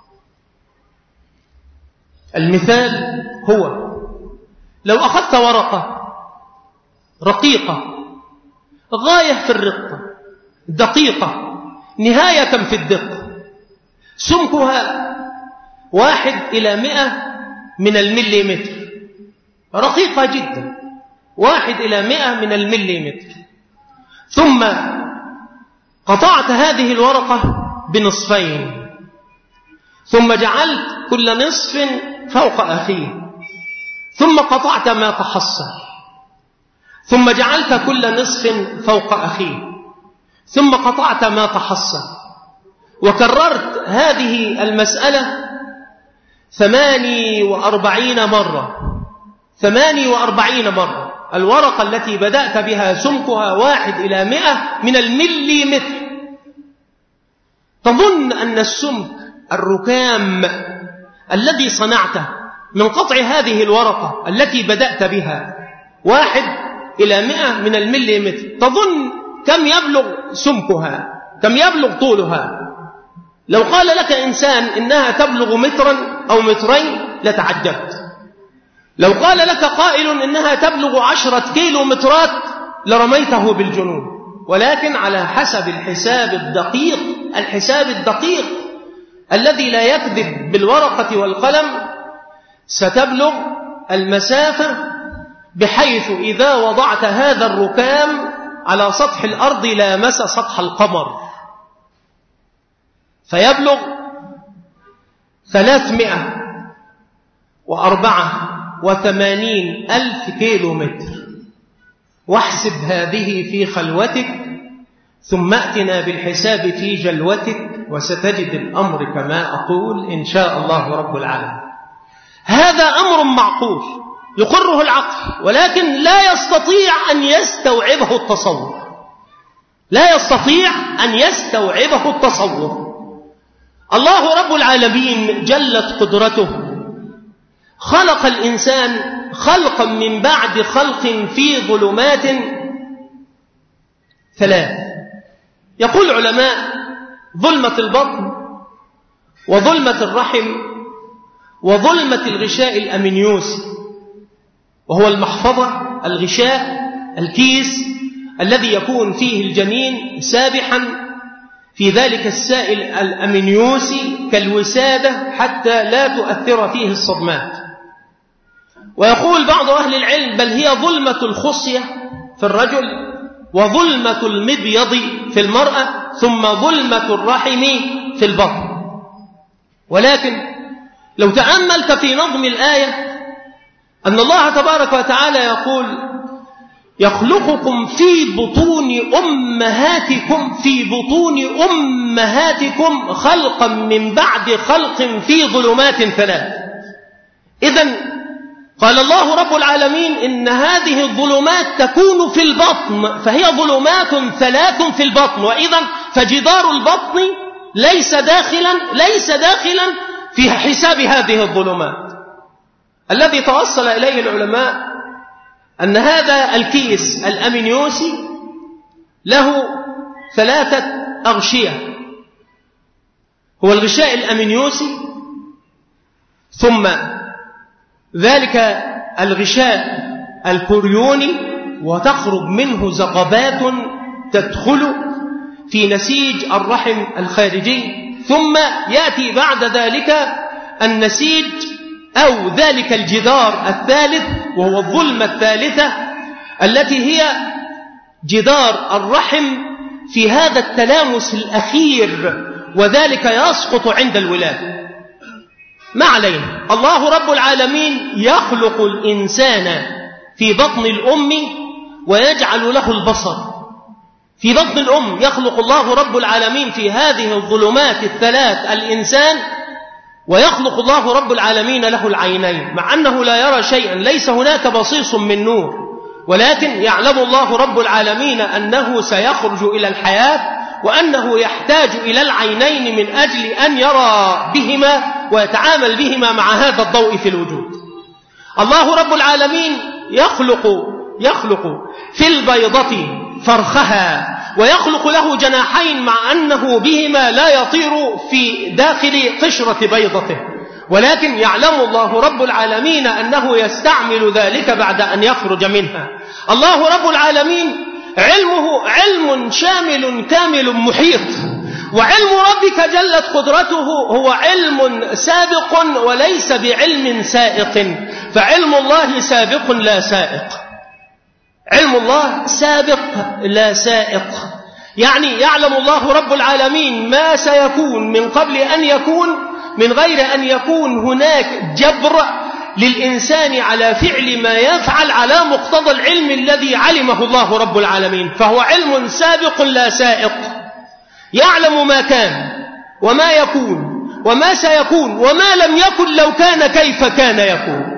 المثال هو لو أخذت ورقة رقيقة غاية في الرقة، دقيقة نهاية في الدقة، سمكها 1/100 من المليمتر، رقيقة جدا، 1/100 من المليمتر، ثم قطعت هذه الورقة بنصفين، ثم جعلت كل نصف فوق أخيه، ثم قطعت ما تحصل، ثم جعلت كل نصف فوق أخيه، ثم قطعت ما تحصل، وكررت هذه المسألة 48 مرة. 48 مرة. الورقة التي بدأت بها سمكها 1/100 من المليمتر. تظن أن السمك الركام الذي صنعته من قطع هذه الورقة التي بدأت بها 1/100 من المليمتر، تظن كم يبلغ سمكها، كم يبلغ طولها؟ لو قال لك إنسان إنها تبلغ مترا أو مترين لتعجبت. لو قال لك قائل إنها تبلغ 10 كيلومترات لرميته بالجنون. ولكن على حسب الحساب الدقيق، الحساب الدقيق الذي لا يكذب بالورقة والقلم، ستبلغ المسافة بحيث إذا وضعت هذا الركام على سطح الأرض لامس سطح القمر، فيبلغ 384,000 كيلومتر. واحسب هذه في خلوتك، ثم ائتنا بالحساب في جلوتك، وستجد الأمر كما أقول إن شاء الله رب العالمين. هذا أمر معقول يقره العقل، ولكن لا يستطيع أن يستوعبه التصور، لا يستطيع أن يستوعبه التصور. الله رب العالمين جلت قدرته خلق الإنسان خلقا من بعد خلق في ظلمات 3. يقول العلماء: ظلمة البطن، وظلمة الرحم، وظلمة الغشاء الأمنيوسي، وهو المحفظة، الغشاء، الكيس الذي يكون فيه الجنين سابحا في ذلك السائل الأمنيوسي كالوسادة حتى لا تؤثر فيه الصدمات. ويقول بعض أهل العلم: بل هي ظلمة الخصية في الرجل، وظلمة المبيض في المرأة، ثم ظلمة الرحم في البطن. ولكن لو تأملت في نظم الآية أن الله تبارك وتعالى يقول: يخلقكم في بطون أمهاتكم، في بطون أمهاتكم خلقا من بعد خلق في ظلمات 3. إذن قال الله رب العالمين إن هذه الظلمات تكون في البطن، فهي ظلمات 3 في البطن. وإذن فجدار البطن ليس داخلا في حساب هذه الظلمات. الذي توصل إليه العلماء أن هذا الكيس الأمنيوسي له 3 أغشية: هو الغشاء الأمنيوسي، ثم ذلك الغشاء الكوريوني، وتخرج منه زغبات تدخل في نسيج الرحم الخارجي، ثم يأتي بعد ذلك النسيج أو ذلك الجدار الثالث، وهو الظلمة الثالثة التي هي جدار الرحم في هذا التلامس الأخير، وذلك يسقط عند الولادة. ما علينا، الله رب العالمين يخلق الإنسان في بطن الأم ويجعل له البصر. في بطن الأم يخلق الله رب العالمين في هذه الظلمات الثلاث الإنسان، ويخلق الله رب العالمين له العينين، مع أنه لا يرى شيئا، ليس هناك بصيص من نور، ولكن يعلم الله رب العالمين أنه سيخرج إلى الحياة، وأنه يحتاج إلى العينين من أجل أن يرى بهما ويتعامل بهما مع هذا الضوء في الوجود. الله رب العالمين يخلق في البيضة فرخها، ويخلق له جناحين مع أنه بهما لا يطير في داخل قشرة بيضته، ولكن يعلم الله رب العالمين أنه يستعمل ذلك بعد أن يخرج منها. الله رب العالمين علمه علم شامل كامل محيط، وعلم ربك جلت قدرته هو علم سابق وليس بعلم سائق، فعلم الله سابق لا سائق. علم الله سابق لا سائق، يعني يعلم الله رب العالمين ما سيكون من قبل أن يكون، من غير أن يكون هناك جبر للإنسان على فعل ما يفعل على مقتضى العلم الذي علمه الله رب العالمين، فهو علم سابق لا سائق، يعلم ما كان وما يكون وما سيكون وما لم يكن لو كان كيف كان يكون.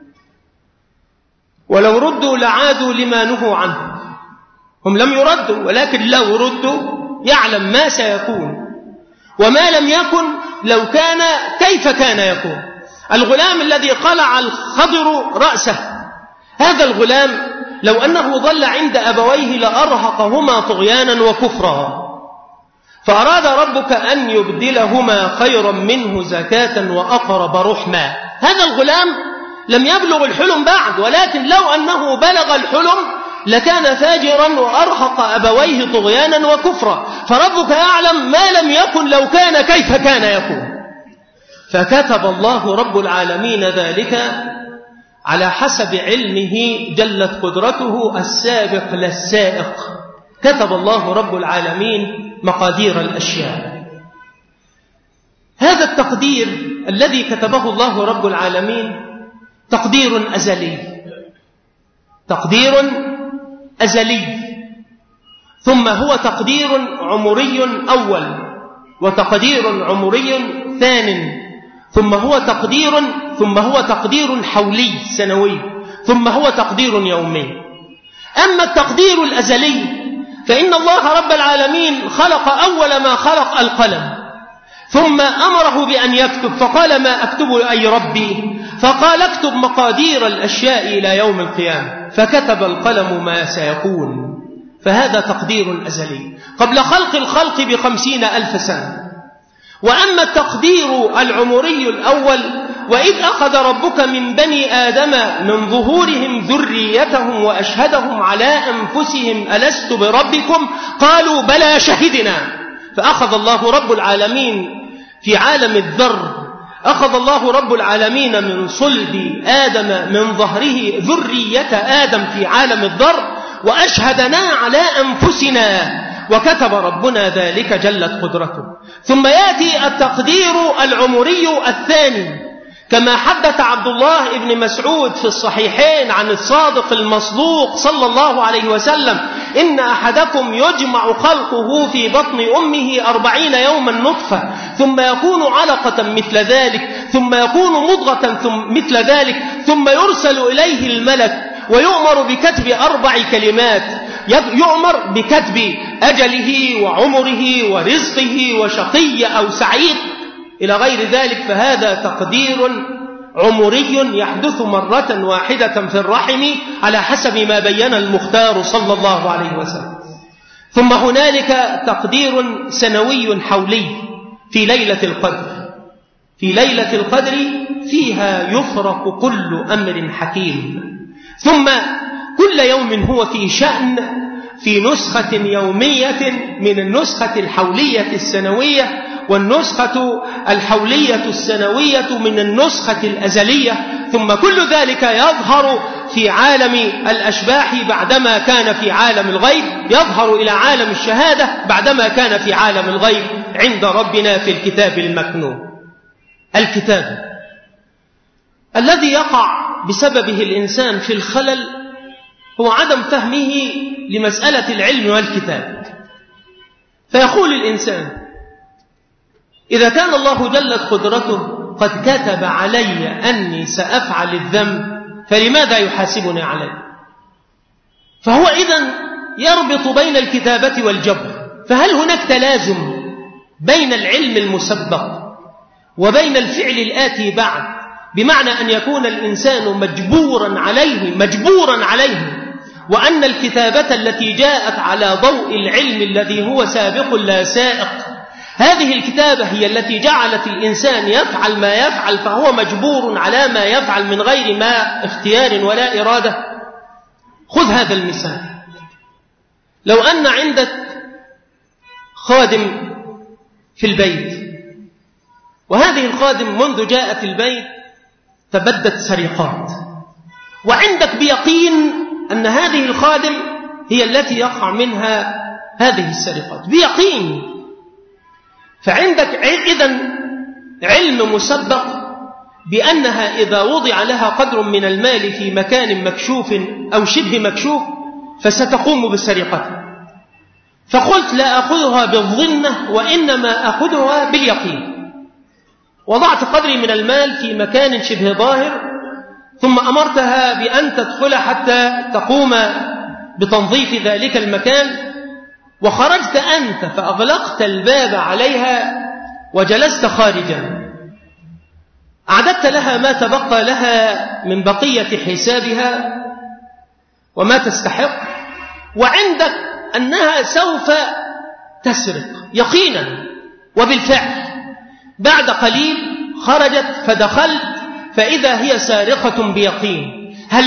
ولو ردوا لعادوا لما نهوا عنه. هم لم يردوا، ولكن لو ردوا يعلم ما سيكون وما لم يكن لو كان كيف كان يكون. الغلام الذي قلع الخضر رأسه، هذا الغلام لو أنه ظل عند أبويه لأرهقهما طغيانا وكفرا، فأراد ربك أن يبدلهما خيرا منه زكاة وأقرب رحما. هذا الغلام لم يبلغ الحلم بعد، ولكن لو أنه بلغ الحلم لكان فاجرا وأرهق أبويه طغيانا وكفرا، فربك يعلم ما لم يكن لو كان كيف كان يكون. فكتب الله رب العالمين ذلك على حسب علمه جلت قدرته السابق لا السائق. كتب الله رب العالمين مقادير الأشياء. هذا التقدير الذي كتبه الله رب العالمين تقدير أزلي، تقدير أزلي، ثم هو تقدير عمري أول، وتقدير عمري ثان، ثم هو تقدير حولي سنوي، ثم هو تقدير يومي. أما التقدير الأزلي فإن الله رب العالمين خلق أول ما خلق القلم، ثم أمره بأن يكتب، فقال ما أكتب أي ربي؟ فقال اكتب مقادير الأشياء إلى يوم القيامة، فكتب القلم ما سيكون. فهذا تقدير أزلي قبل خلق الخلق ب50,000 سنة. وأما التقدير العمري الأول، وإذ أخذ ربك من بني آدم من ظهورهم ذريتهم وأشهدهم على أنفسهم ألست بربكم قالوا بلى شهدنا. فأخذ الله رب العالمين في عالم الذر، أخذ الله رب العالمين من صلب آدم من ظهره ذرية آدم في عالم الذر، وأشهدنا على أنفسنا، وكتب ربنا ذلك جلت قدرته. ثم يأتي التقدير العمري الثاني، كما حدث عبد الله بن مسعود في الصحيحين عن الصادق المصدوق صلى الله عليه وسلم: إن أحدكم يجمع خلقه في بطن أمه 40 يوما نطفة، ثم يكون علقة مثل ذلك، ثم يكون مضغة مثل ذلك، ثم يرسل إليه الملك ويؤمر بكتب 4 كلمات، يؤمر بكتب أجله وعمره ورزقه وشقي أو سعيد إلى غير ذلك. فهذا تقدير عمري يحدث مرة واحدة في الرحم على حسب ما بين المختار صلى الله عليه وسلم. ثم هنالك تقدير سنوي حولي في ليلة القدر. في ليلة القدر فيها يفرق كل أمر حكيم. ثم كل يوم هو في شأن، في نسخة يومية من النسخة الحولية السنوية، والنسخة الحولية السنوية من النسخة الأزلية، ثم كل ذلك يظهر في عالم الأشباح بعدما كان في عالم الغيب، يظهر إلى عالم الشهادة بعدما كان في عالم الغيب عند ربنا في الكتاب المكنون. الكتاب الذي يقع بسببه الإنسان في الخلل هو عدم فهمه لمسألة العلم والكتاب. فيقول الإنسان: إذا كان الله جلت قدرته قد كتب علي أني سأفعل الذنب فلماذا يحاسبني عليه؟ فهو إذن يربط بين الكتابة والجبر. فهل هناك تلازم بين العلم المسبق وبين الفعل الآتي بعد، بمعنى أن يكون الإنسان مجبورا عليه، وأن الكتابة التي جاءت على ضوء العلم الذي هو سابق لا سائق، هذه الكتابة هي التي جعلت الإنسان يفعل ما يفعل، فهو مجبور على ما يفعل من غير ما اختيار ولا إرادة؟ خذ هذا المثال. لو أن عندك خادم في البيت، وهذه الخادم منذ جاءت البيت تبدت سرقات، وعندك بيقين أن هذه الخادم هي التي يقع منها هذه السرقات بيقين، فعندك إذن علم مسبق بأنها إذا وضع لها قدر من المال في مكان مكشوف أو شبه مكشوف فستقوم بسرقتها. فقلت: لا أخذها بالظنة وإنما أخذها باليقين. وضعت قدري من المال في مكان شبه ظاهر، ثم أمرتها بأن تدخل حتى تقوم بتنظيف ذلك المكان، وخرجت أنت فأغلقت الباب عليها وجلست خارجا. أعددت لها ما تبقى لها من بقية حسابها وما تستحق، وعندك أنها سوف تسرق يقينا. وبالفعل بعد قليل خرجت فدخلت فإذا هي سارقة بيقين. هل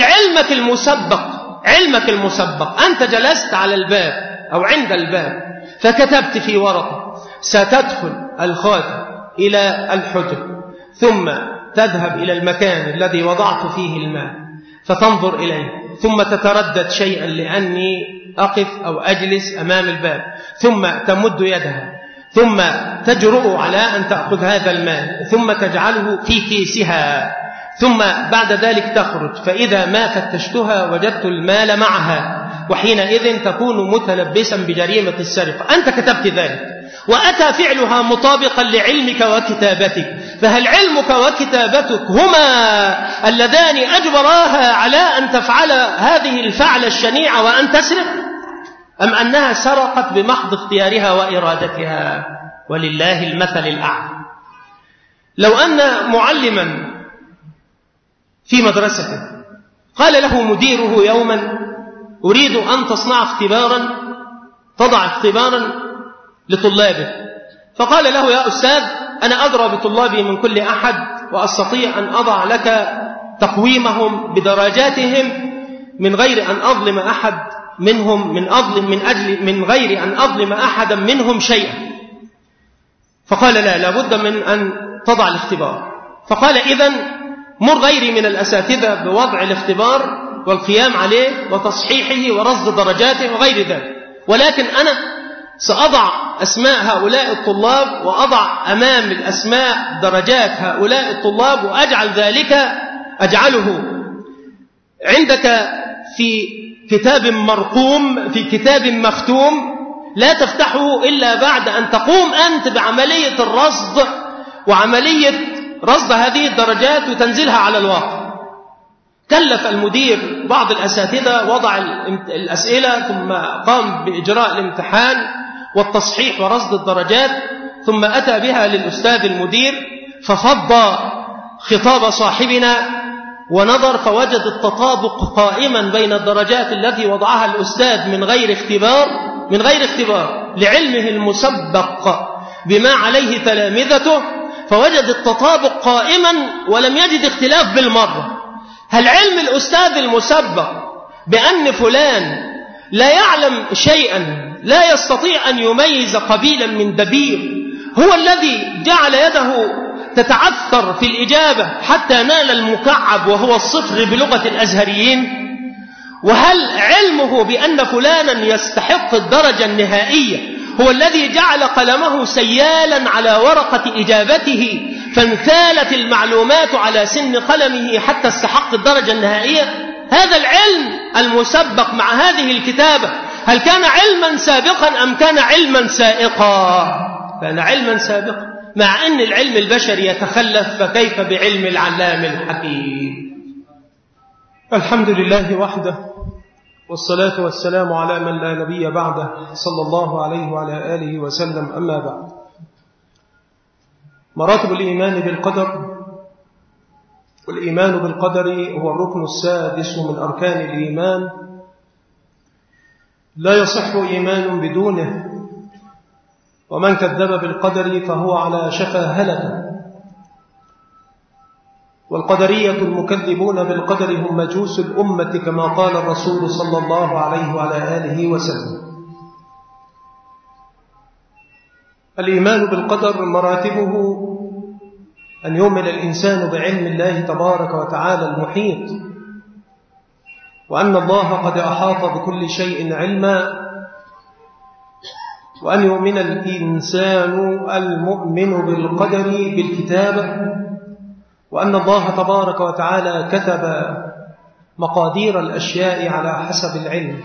علمك المسبق أنت جلست على الباب أو عند الباب فكتبت في ورقة: ستدخل الخادم إلى الحجر ثم تذهب إلى المكان الذي وضعت فيه الماء فتنظر إليه، ثم تتردد شيئا لأني أقف أو أجلس أمام الباب، ثم تمد يدها، ثم تجرؤ على أن تأخذ هذا المال، ثم تجعله في كيسها، ثم بعد ذلك تخرج، فإذا ما فتشتها وجدت المال معها، وحينئذ تكون متلبسا بجريمة السرقة. أنت كتبت ذلك، وأتى فعلها مطابقا لعلمك وكتابتك. فهل علمك وكتابتك هما اللذان أجبراها على أن تفعل هذه الفعل الشنيعة وأن تسرق، أم أنها سرقت بمحض اختيارها وإرادتها؟ ولله المثل الأعلى. لو أن معلما في مدرسته قال له مديره يوما: أريد أن تصنع تضع اختبارا لطلابه. فقال له: يا أستاذ، أنا أدرى بطلابي من كل أحد، وأستطيع أن أضع لك تقويمهم بدرجاتهم من غير أن أظلم أحد منهم من غير أن أظلم أحدا منهم شيئا. فقال: لا، لابد من أن تضع الاختبار. فقال: إذن مر غيري من الأساتذة بوضع الاختبار والقيام عليه وتصحيحه ورصد درجاته وغير ذلك، ولكن أنا سأضع أسماء هؤلاء الطلاب وأضع أمام الأسماء درجات هؤلاء الطلاب، أجعله عندك في كتاب مرقوم، في كتاب مختوم، لا تفتحه إلا بعد أن تقوم أنت بعملية الرصد وعملية رصد هذه الدرجات وتنزلها على الواقع. كلف المدير بعض الأساتذة وضع الأسئلة، ثم قام بإجراء الامتحان والتصحيح ورصد الدرجات، ثم أتى بها للأستاذ المدير، ففض خطاب صاحبنا ونظر فوجد التطابق قائما بين الدرجات التي وضعها الأستاذ من غير اختبار لعلمه المسبق بما عليه تلامذته، فوجد التطابق قائما ولم يجد اختلاف بالمرة. هل علم الأستاذ المسبق بأن فلان لا يعلم شيئا، لا يستطيع أن يميز قبيلا من دبير، هو الذي جعل يده تتعثر في الإجابة حتى نال المكعب وهو الصفر بلغة الأزهريين؟ وهل علمه بأن فلانا يستحق الدرجة النهائية هو الذي جعل قلمه سيالا على ورقة إجابته فانثالت المعلومات على سن قلمه حتى استحق الدرجة النهائية؟ هذا العلم المسبق مع هذه الكتابة هل كان علما سابقا أم كان علما سائقا؟ كان علما سابقا، مع أن العلم البشري يتخلف، فكيف بعلم العلام الحكيم؟ الحمد لله وحده، والصلاة والسلام على من لا نبي بعده، صلى الله عليه وعلى آله وسلم. أما بعد، مراتب الإيمان بالقدر. والإيمان بالقدر هو الركن السادس من أركان الإيمان، لا يصح إيمان بدونه، ومن كذب بالقدر فهو على شفا هلكة. والقدرية المكذبون بالقدر هم مجوس الأمة كما قال الرسول صلى الله عليه وعلى آله وسلم. الإيمان بالقدر مراتبه أن يؤمن الإنسان بعلم الله تبارك وتعالى المحيط، وأن الله قد أحاط بكل شيء علما، وأن يؤمن الإنسان المؤمن بالقدر بالكتابة، وأن الله تبارك وتعالى كتب مقادير الأشياء على حسب العلم،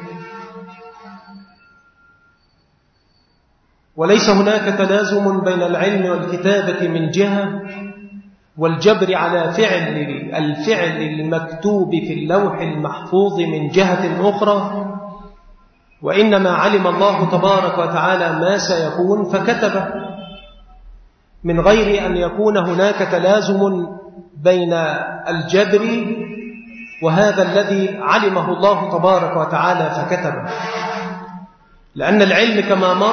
وليس هناك تلازم بين العلم والكتابة من جهة، والجبر على الفعل المكتوب في اللوح المحفوظ من جهة أخرى، وإنما علم الله تبارك وتعالى ما سيكون فكتبه، من غير أن يكون هناك تلازم بين الجبر وهذا الذي علمه الله تبارك وتعالى فكتبه. لأن العلم كما مر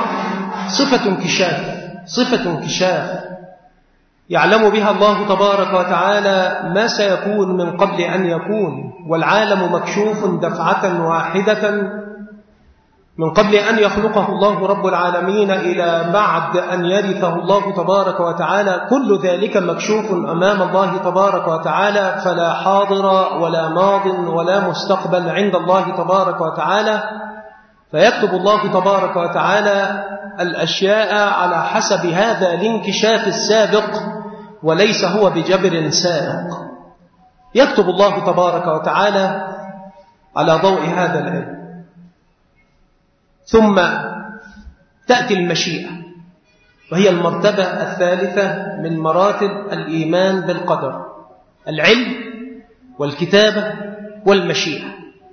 صفة انكشاف يعلم بها الله تبارك وتعالى ما سيكون من قبل أن يكون، والعالم مكشوف دفعة واحدة من قبل أن يخلقه الله رب العالمين إلى بعد أن يرثه الله تبارك وتعالى. كل ذلك مكشوف أمام الله تبارك وتعالى، فلا حاضر ولا ماض ولا مستقبل عند الله تبارك وتعالى، فيكتب الله تبارك وتعالى الأشياء على حسب هذا الانكشاف السابق، وليس هو بجبر سابق. يكتب الله تبارك وتعالى على ضوء هذا العلم. ثم تأتي المشيئة، وهي المرتبة الثالثة من مراتب الإيمان بالقدر: العلم والكتابة والمشيئة.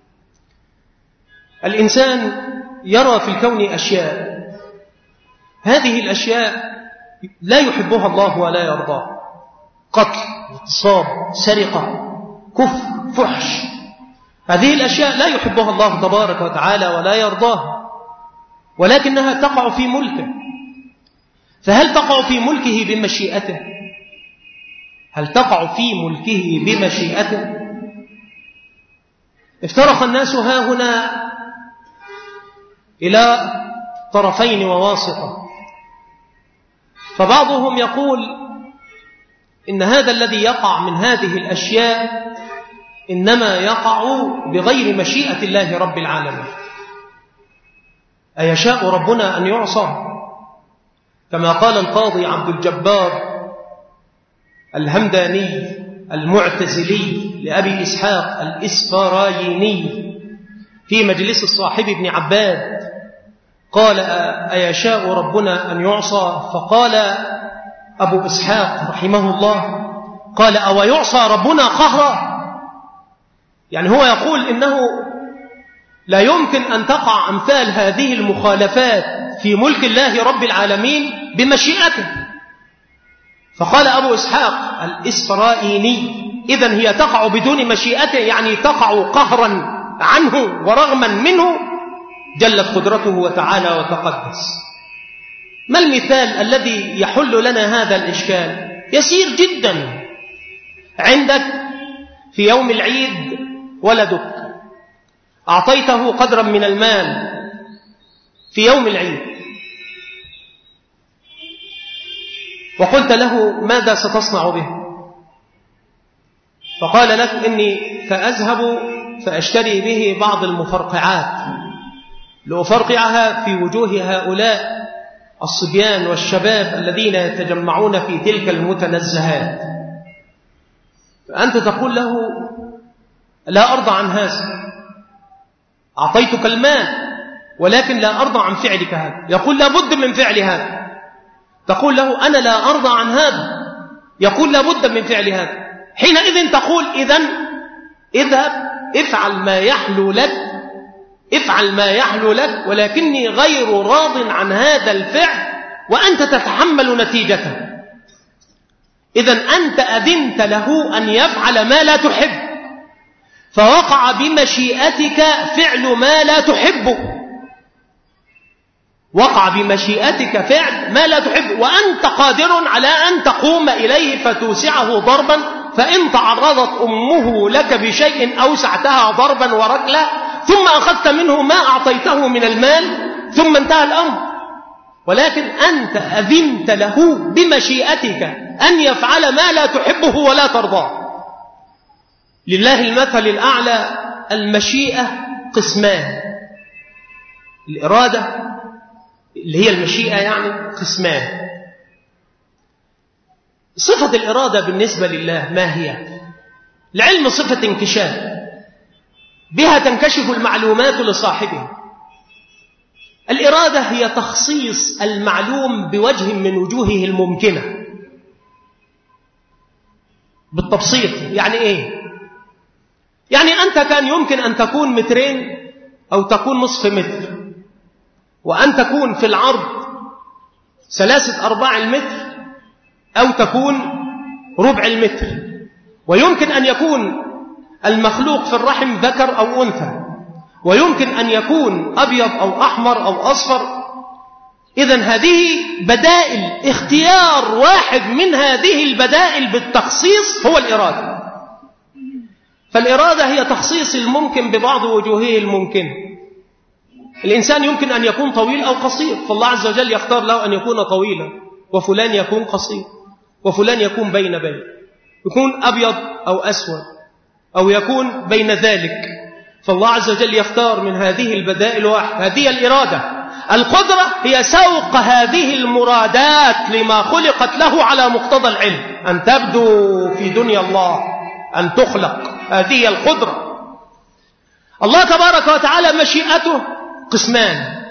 الإنسان يرى في الكون أشياء، هذه الأشياء لا يحبها الله ولا يرضاها: قتل، اغتصاب، سرقة، كفر، فحش. هذه الأشياء لا يحبها الله تبارك وتعالى ولا يرضاها، ولكنها تقع في ملكه. فهل تقع في ملكه بمشيئته؟ هل تقع في ملكه بمشيئته؟ افترق الناس هاهنا إلى طرفين وواسطة، فبعضهم يقول إن هذا الذي يقع من هذه الأشياء إنما يقع بغير مشيئة الله رب العالمين. أيشاء ربنا أن يعصى؟ كما قال القاضي عبد الجبار الهمداني المعتزلي لأبي إسحاق الإسفرايني في مجلس الصاحب بن عباد، قال: أيشاء ربنا أن يعصى؟ فقال أبو إسحاق رحمه الله، قال: أو يعصى ربنا قهرا؟ يعني هو يقول إنه لا يمكن أن تقع أمثال هذه المخالفات في ملك الله رب العالمين بمشيئته. فقال أبو إسحاق الإسرائيلي: إذن هي تقع بدون مشيئته، يعني تقع قهرا عنه ورغما منه، جلت قدرته وتعالى وتقدس. ما المثال الذي يحل لنا هذا الإشكال؟ يسير جدا. عندك في يوم العيد ولدك، أعطيته قدرا من المال في يوم العيد، وقلت له ماذا ستصنع به؟ فقال لك إني سأذهب فأشتري به بعض المفرقعات لأفرقعها في وجوه هؤلاء الصبيان والشباب الذين يتجمعون في تلك المتنزهات. فأنت تقول له لا أرضى عن هذا، أعطيتك المال ولكن لا أرضى عن فعلك هذا. يقول لا بد من فعل هذا. تقول له أنا لا أرضى عن هذا، يقول لا بد من فعل هذا. حينئذ تقول إذن اذهب افعل ما يحلو لك، افعل ما يحلو لك، ولكني غير راض عن هذا الفعل وأنت تتحمل نتيجته. إذن أنت أذنت له أن يفعل ما لا تحب، فوقع بمشيئتك فعل ما لا تحبه، وقع بمشيئتك فعل ما لا تحب، وأنت قادر على أن تقوم إليه فتوسعه ضربا، فإن تعرضت أمه لك بشيء أوسعتها ضربا وركلا، ثم أخذت منه ما أعطيته من المال، ثم انتهى الأمر. ولكن أنت أذنت له بمشيئتك أن يفعل ما لا تحبه ولا ترضاه. لله المثل الأعلى. المشيئة قسمان، الإرادة اللي هي المشيئة يعني قسمان. صفة الإرادة بالنسبة لله ما هي؟ العلم صفة انكشاف، بها تنكشف المعلومات لصاحبها. الإرادة هي تخصيص المعلوم بوجه من وجوهه الممكنة. بالتبسيط يعني إيه؟ يعني أنت كان يمكن أن تكون مترين أو تكون نصف متر، وأن تكون في العرض 3/4 المتر أو تكون ربع المتر، ويمكن أن يكون المخلوق في الرحم ذكر أو أنثى، ويمكن أن يكون أبيض أو أحمر أو أصفر. إذن هذه بدائل، اختيار واحد من هذه البدائل بالتخصيص هو الإرادة. فالإرادة هي تخصيص الممكن ببعض وجوهه الممكنة. الإنسان يمكن أن يكون طويل أو قصير، فالله عز وجل يختار له أن يكون طويلا، وفلان يكون قصير، وفلان يكون بين، يكون أبيض أو أسود، أو يكون بين ذلك. فالله عز وجل يختار من هذه البدائل واحد. هذه الإرادة. القدرة هي سوق هذه المرادات لما خلقت له على مقتضى العلم، أن تبدو في دنيا الله، أن تخلق. هذه القدرة. الله تبارك وتعالى مشيئته قسمان: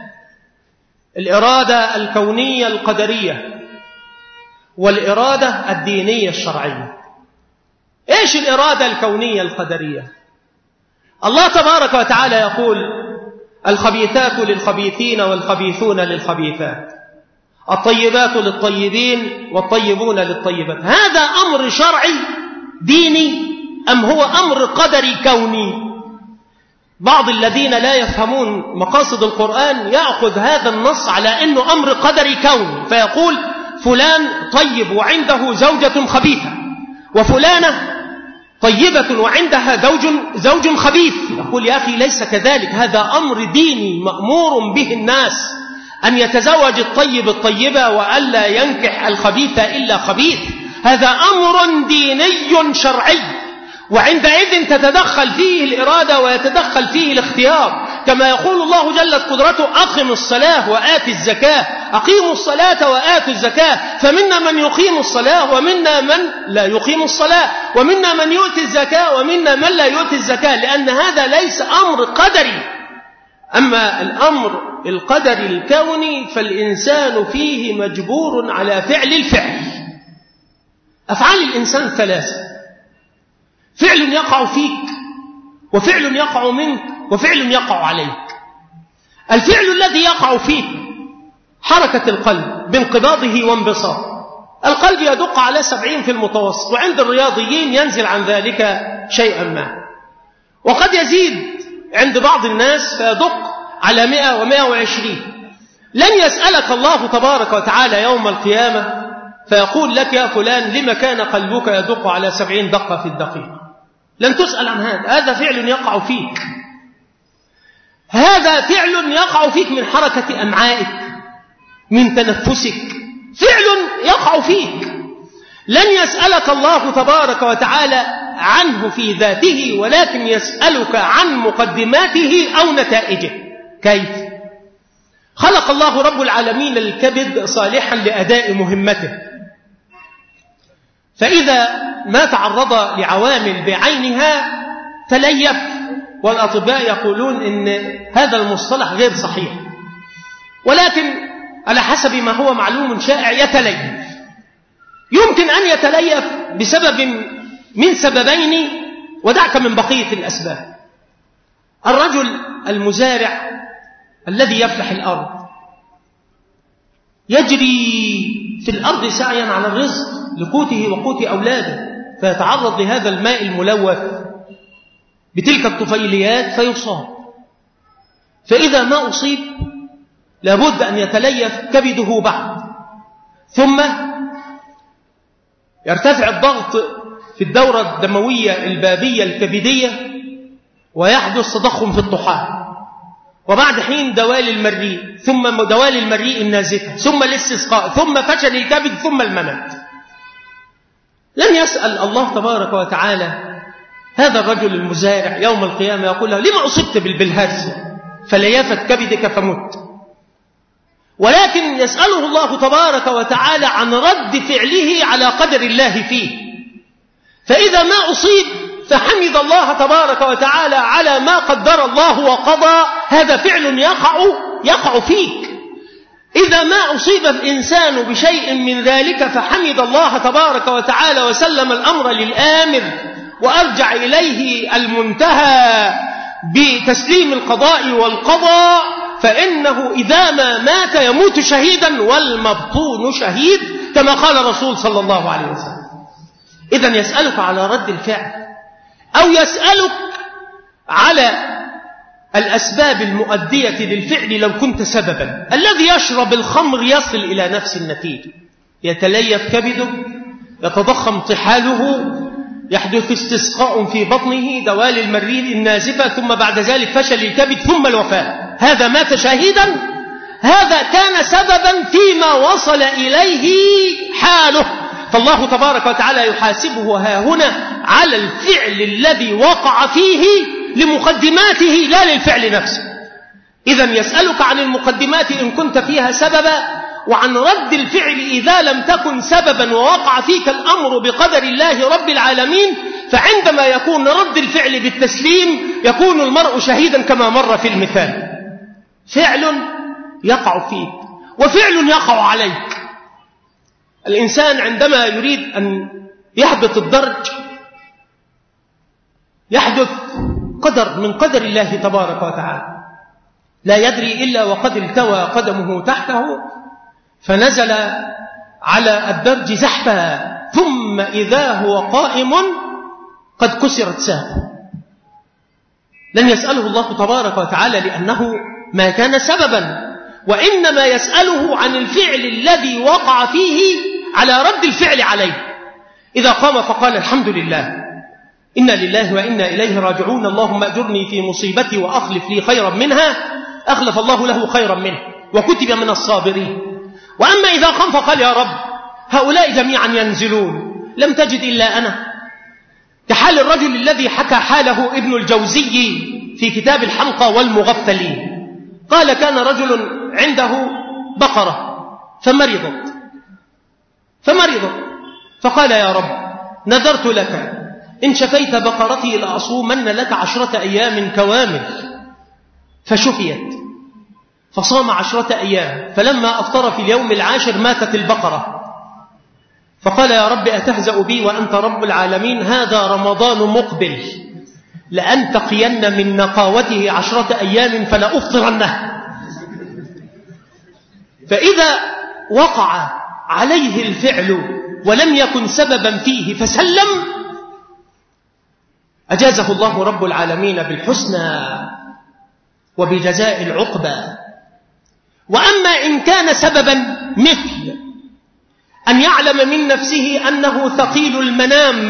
الإرادة الكونية القدرية، والإرادة الدينية الشرعية. إيش الإرادة الكونية القدرية؟ الله تبارك وتعالى يقول: الخبيثات للخبيثين والخبيثون للخبيثات، الطيبات للطيبين والطيبون للطيبات. هذا أمر شرعي ديني أم هو أمر قدري كوني؟ بعض الذين لا يفهمون مقاصد القرآن يأخذ هذا النص على أنه أمر قدري كوني، فيقول فلان طيب وعنده زوجة خبيثة، وفلانة طيبة وعندها زوج خبيث. يقول يا أخي ليس كذلك، هذا أمر ديني مأمور به الناس، أن يتزوج الطيب الطيبة وألا ينكح الخبيث إلا خبيث. هذا أمر ديني شرعي، وعندئذ تتدخل فيه الإرادة ويتدخل فيه الاختيار. كما يقول الله جلت قدرته: أقم الصلاة وآت الزكاة. أقيموا الصلاة وآتوا الزكاة. فمنا من يقيم الصلاة ومنا من لا يقيم الصلاة، ومنا من يؤتي الزكاة ومنا من لا يؤتي الزكاة، لأن هذا ليس أمر قدري. أما الأمر القدري الكوني فالإنسان فيه مجبور على فعل الفعل. أفعال الإنسان ثلاثة: فعل يقع فيك، وفعل يقع منك، وفعل يقع عليك. الفعل الذي يقع فيك حركة القلب بانقباضه وانبساطه. القلب يدق على 70 في المتوسط، وعند الرياضيين ينزل عن ذلك شيئا ما، وقد يزيد عند بعض الناس فيدق على 100 و120. لن يسألك الله تبارك وتعالى يوم القيامة فيقول لك يا فلان لما كان قلبك يدق على 70 دقة في الدقيقة. لن تسأل عن هذا. هذا فعل يقع فيك، هذا فعل يقع فيك من حركة أمعائك، من تنفسك. فعل يقع فيك. لن يسألك الله تبارك وتعالى عنه في ذاته، ولكن يسألك عن مقدماته أو نتائجه. كيف؟ خلق الله رب العالمين الكبد صالحا لأداء مهمته، فإذا ما تعرض لعوامل بعينها تليف، والأطباء يقولون إن هذا المصطلح غير صحيح، ولكن على حسب ما هو معلوم شائع يتليف. يمكن أن يتليف بسبب من سببين، ودعك من بقية الأسباب. الرجل المزارع الذي يفلح الأرض يجري في الأرض سعيا على الرزق لقوته وقوت أولاده، فيتعرض لهذا الماء الملوث بتلك الطفيليات فيصاب. فإذا ما أصيب لابد أن يتليف كبده بعد، ثم يرتفع الضغط في الدورة الدموية البابية الكبدية، ويحدث تضخم في الطحال، وبعد حين دوال المريء، ثم دوال المريء النازفة، ثم الاستسقاء، ثم فشل الكبد، ثم الممات. لن يسأل الله تبارك وتعالى هذا الرجل المزارع يوم القيامة يقول له لما أصبت بالبلهارسيا فليافت كبدك فمت، ولكن يسأله الله تبارك وتعالى عن رد فعله على قدر الله فيه. فإذا ما أصيب فحمد الله تبارك وتعالى على ما قدر الله وقضى، هذا فعل يقع فيك. إذا ما أصيب الإنسان بشيء من ذلك فحمد الله تبارك وتعالى وسلم الأمر للآمر، وأرجع إليه المنتهى بتسليم القضاء والقضاء، فإنه إذا ما مات يموت شهيدا والمبطون شهيد، كما قال الرسول صلى الله عليه وسلم. إذن يسألك على رد الفعل، أو يسألك على الأسباب المؤدية للفعل لو كنت سببا. الذي يشرب الخمر يصل إلى نفس النتيجة، يتليف كبده، يتضخم طحاله، يحدث استسقاء في بطنه، دوال المريء النازفة، ثم بعد ذلك فشل الكبد، ثم الوفاة. هذا مات شهيدا، هذا كان سببا فيما وصل إليه حاله، فالله تبارك وتعالى يحاسبه هاهنا على الفعل الذي وقع فيه لمقدماته لا للفعل نفسه. إذن يسألك عن المقدمات إن كنت فيها سببا، وعن رد الفعل إذا لم تكن سببا ووقع فيك الأمر بقدر الله رب العالمين. فعندما يكون رد الفعل بالتسليم يكون المرء شهيدا كما مر في المثال. فعل يقع فيك وفعل يقع عليك. الإنسان عندما يريد أن يهبط الدرج يحدث قدر من قدر الله تبارك وتعالى، لا يدري إلا وقد التوى قدمه تحته فنزل على الدرج زحفا، ثم إذا هو قائم قد كسرت ساقه. لن يسأله الله تبارك وتعالى لأنه ما كان سببا، وإنما يسأله عن الفعل الذي وقع فيه على رد الفعل عليه. إذا قام فقال الحمد لله، إنا لله وإنا إليه راجعون، اللهم أجرني في مصيبتي وأخلف لي خيرا منها، أخلف الله له خيرا منه وكتب من الصابرين. وأما إذا قام فقال يا رب هؤلاء جميعا ينزلون لم تجد إلا أنا، كحال الرجل الذي حكى حاله ابن الجوزي في كتاب الحمقى والمغفلين. قال كان رجل عنده بقرة فمرضت فقال يا رب نذرت لك إن شفيت بقرتي لأصومن لك 10 أيام كوامل، فشفيت فصام 10 أيام، فلما أفطر في اليوم العاشر ماتت البقرة. فقال يا رب أتهزأ بي وأنت رب العالمين، هذا رمضان مقبل لأن تقين من نقاوته 10 أيام فلأفطرنه. فإذا وقع عليه الفعل ولم يكن سببا فيه فسلم أجازه الله رب العالمين بالحسنى وبجزاء العقبى. وأما إن كان سببا مثل أن يعلم من نفسه أنه ثقيل المنام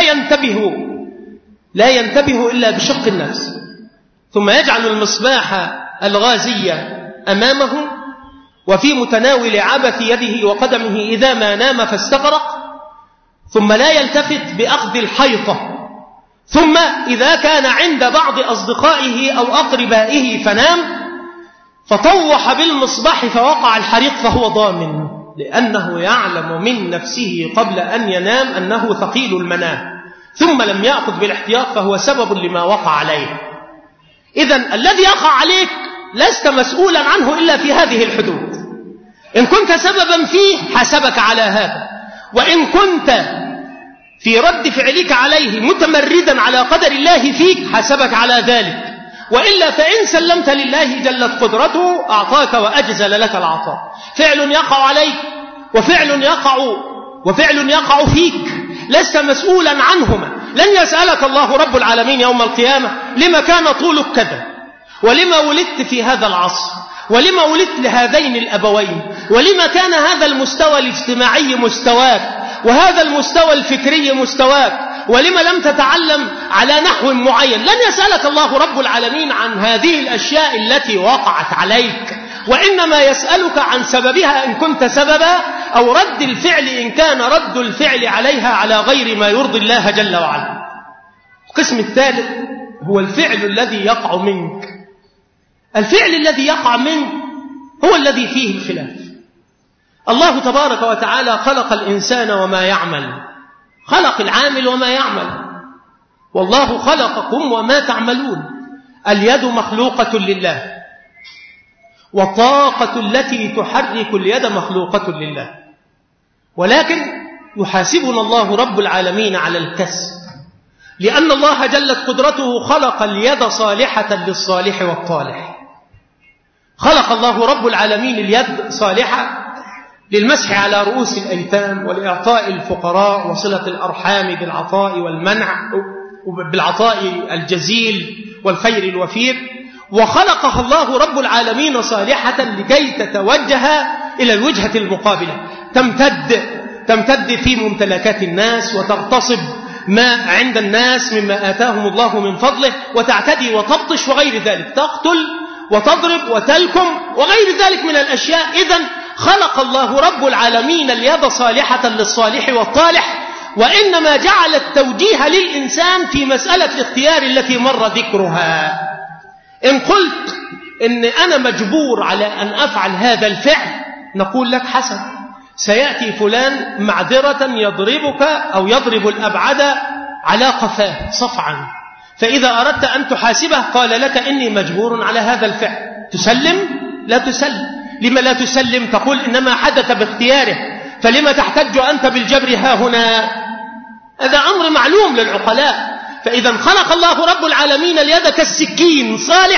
لا ينتبه إلا بشق النفس، ثم يجعل المصباح الغازية أمامه وفي متناول عبث يده وقدمه إذا ما نام فاستغرق، ثم لا يلتفت بأخذ الحيطة، ثم إذا كان عند بعض أصدقائه أو أقربائه فنام فطوح بالمصباح فوقع الحريق فهو ضامن، لأنه يعلم من نفسه قبل أن ينام أنه ثقيل المنام، ثم لم يأخذ بالاحتياط فهو سبب لما وقع عليه. إذن الذي يقع عليك لست مسؤولا عنه إلا في هذه الحدود. إن كنت سببا فيه حاسبك على هذا، وإن كنت في رد فعلك عليه متمردا على قدر الله فيك حاسبك على ذلك، وإلا فإن سلمت لله جلت قدرته أعطاك وأجزل لك العطاء. فعل يقع عليك وفعل يقع فيك لست مسؤولا عنهما. لن يسألك الله رب العالمين يوم القيامة لما كان طولك كذا، ولما ولدت في هذا العصر، ولما ولدت لهذين الأبوين، ولما كان هذا المستوى الاجتماعي مستواك وهذا المستوى الفكري مستواك، ولما لم تتعلم على نحو معين. لن يسألك الله رب العالمين عن هذه الأشياء التي وقعت عليك، وإنما يسألك عن سببها إن كنت سببا، أو رد الفعل إن كان رد الفعل عليها على غير ما يرضي الله جل وعلا. القسم الثالث هو الفعل الذي يقع منك. الفعل الذي يقع منك هو الذي فيه الخلاف. الله تبارك وتعالى خلق الإنسان وما يعمل، خلق العامل وما يعمل، والله خلقكم وما تعملون. اليد مخلوقة لله، والطاقة التي تحرك اليد مخلوقة لله، ولكن يحاسبنا الله رب العالمين على الكسب، لأن الله جلت قدرته خلق اليد صالحة للصالح والطالح. خلق الله رب العالمين اليد صالحة للمسح على رؤوس الأيتام، ولإعطاء الفقراء، وصلة الأرحام بالعطاء والمنع، بالعطاء الجزيل والخير الوفير. وخلقها الله رب العالمين صالحة لكي تتوجه إلى الوجهة المقابلة، تمتد في ممتلكات الناس، وتغتصب ما عند الناس مما آتاهم الله من فضله، وتعتدي وتبطش وغير ذلك، تقتل وتضرب وتلكم وغير ذلك من الأشياء. إذن خلق الله رب العالمين اليد صالحة للصالح والطالح، وإنما جعل التوجيه للإنسان في مسألة الاختيار التي مر ذكرها. إن قلت إن أنا مجبور على أن أفعل هذا الفعل، نقول لك حسن، سيأتي فلان معذرة يضربك أو يضرب الأبعد على قفاه صفعا، فإذا أردت أن تحاسبه قال لك إني مجبور على هذا الفعل، تسلم؟ لا تسلم. لما لا تسلم؟ تقول إنما حدث باختياره، فلما تحتج أنت بالجبر ها هنا؟ هذا أمر معلوم للعقلاء. فإذا خلق الله رب العالمين اليد كالسكين،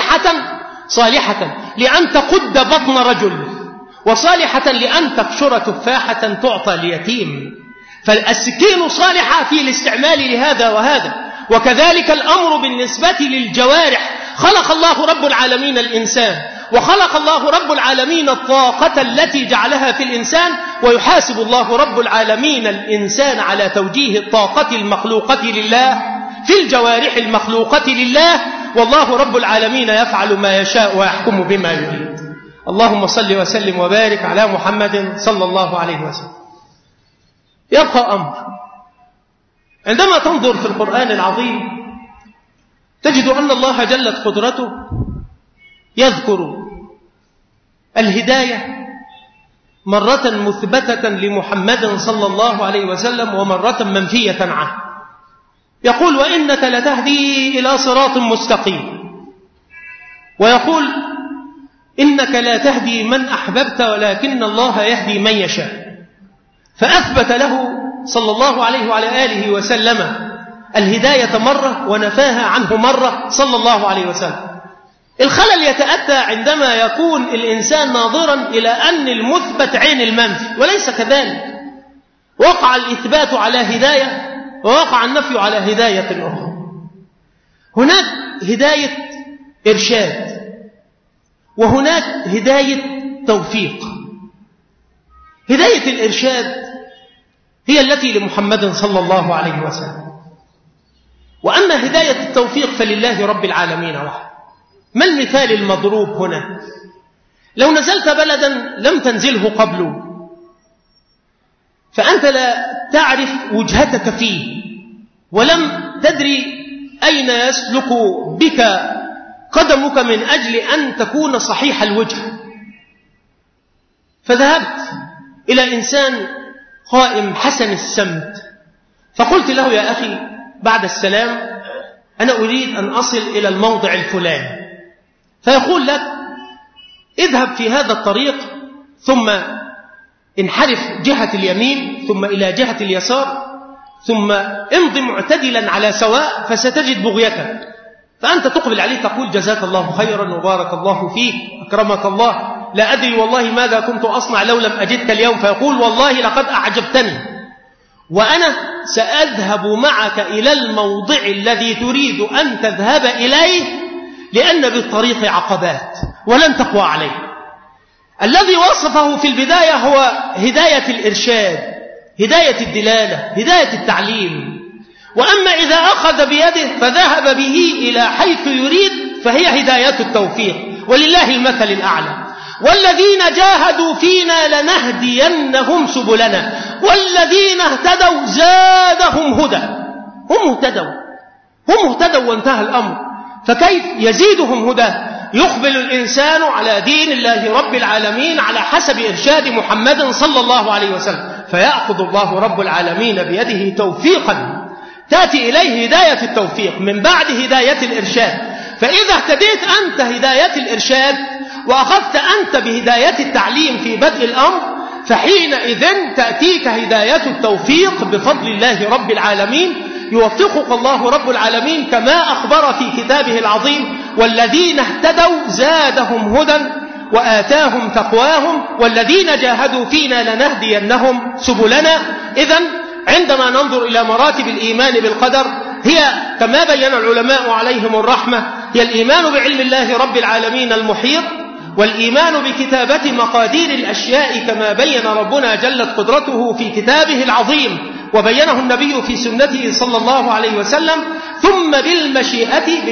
صالحة لأن تقد بطن رجل، وصالحة لأن تقشر تفاحة تعطى ليتيم. فالسكين صالحة في الاستعمال لهذا وهذا. وكذلك الأمر بالنسبة للجوارح. خلق الله رب العالمين الإنسان، وخلق الله رب العالمين الطاقة التي جعلها في الإنسان، ويحاسب الله رب العالمين الإنسان على توجيه الطاقة المخلوقة لله في الجوارح المخلوقة لله، والله رب العالمين يفعل ما يشاء ويحكم بما يريد. اللهم صل وسلم وبارك على محمد صلى الله عليه وسلم. يبقى أمر، عندما تنظر في القرآن العظيم تجد أن الله جلت قدرته يذكر الهداية مرة مثبتة لمحمد صلى الله عليه وسلم، ومرة منفية عنه. يقول وإنك لتهدي إلى صراط مستقيم، ويقول إنك لا تهدي من أحببت ولكن الله يهدي من يشاء. فأثبت له صلى الله عليه وعلى آله وسلم الهداية مرة، ونفاها عنه مرة صلى الله عليه وسلم. الخلل يتأتى عندما يكون الإنسان ناظرا إلى أن المثبت عين المنفي، وليس كذلك. وقع الإثبات على هداية، ووقع النفي على هداية أخرى. هناك هداية إرشاد، وهناك هداية توفيق. هداية الإرشاد هي التي لمحمد صلى الله عليه وسلم، وأما هداية التوفيق فلله رب العالمين وحده. ما المثال المضروب هنا؟ لو نزلت بلدا لم تنزله قبله فأنت لا تعرف وجهتك فيه ولم تدري أين يسلك بك قدمك من أجل أن تكون صحيح الوجه، فذهبت إلى إنسان قائم حسن السمت فقلت له: يا أخي بعد السلام أنا أريد أن أصل إلى الموضع الفلاني. فيقول لك: اذهب في هذا الطريق ثم انحرف جهة اليمين ثم إلى جهة اليسار ثم امض معتدلا على سواء فستجد بغيتك. فأنت تقبل عليه تقول: جزاك الله خيرا وبارك الله فيك أكرمك الله، لا أدري والله ماذا كنت أصنع لو لم أجدك اليوم. فيقول: والله لقد أعجبتني وأنا سأذهب معك إلى الموضع الذي تريد أن تذهب إليه لأن بالطريق عقبات ولن تقوى عليه. الذي وصفه في البداية هو هداية الإرشاد، هداية الدلالة، هداية التعليم. وأما إذا أخذ بيده فذهب به إلى حيث يريد فهي هداية التوفيق، ولله المثل الأعلى. والذين جاهدوا فينا لنهدينهم سبلنا والذين اهتدوا زادهم هدى. هم اهتدوا وانتهى الأمر، فكيف يزيدهم هدى؟ يقبل الإنسان على دين الله رب العالمين على حسب إرشاد محمد صلى الله عليه وسلم، فيأخذ الله رب العالمين بيده توفيقا تأتي إليه هداية التوفيق من بعد هداية الإرشاد. فإذا اهتديت أنت هداية الإرشاد وأخذت أنت بهداية التعليم في بدء الأمر فحينئذ تأتيك هداية التوفيق بفضل الله رب العالمين. يوفقك الله رب العالمين كما أخبر في كتابه العظيم: والذين اهتدوا زادهم هدى وآتاهم تقواهم والذين جاهدوا فينا لنهدينهم سبلنا. إذن عندما ننظر إلى مراتب الإيمان بالقدر هي كما بين العلماء عليهم الرحمة هي الإيمان بعلم الله رب العالمين المحيط، والإيمان بكتابة مقادير الأشياء كما بين ربنا جلت قدرته في كتابه العظيم وبينه النبي في سنته صلى الله عليه وسلم، ثم بالمشيئة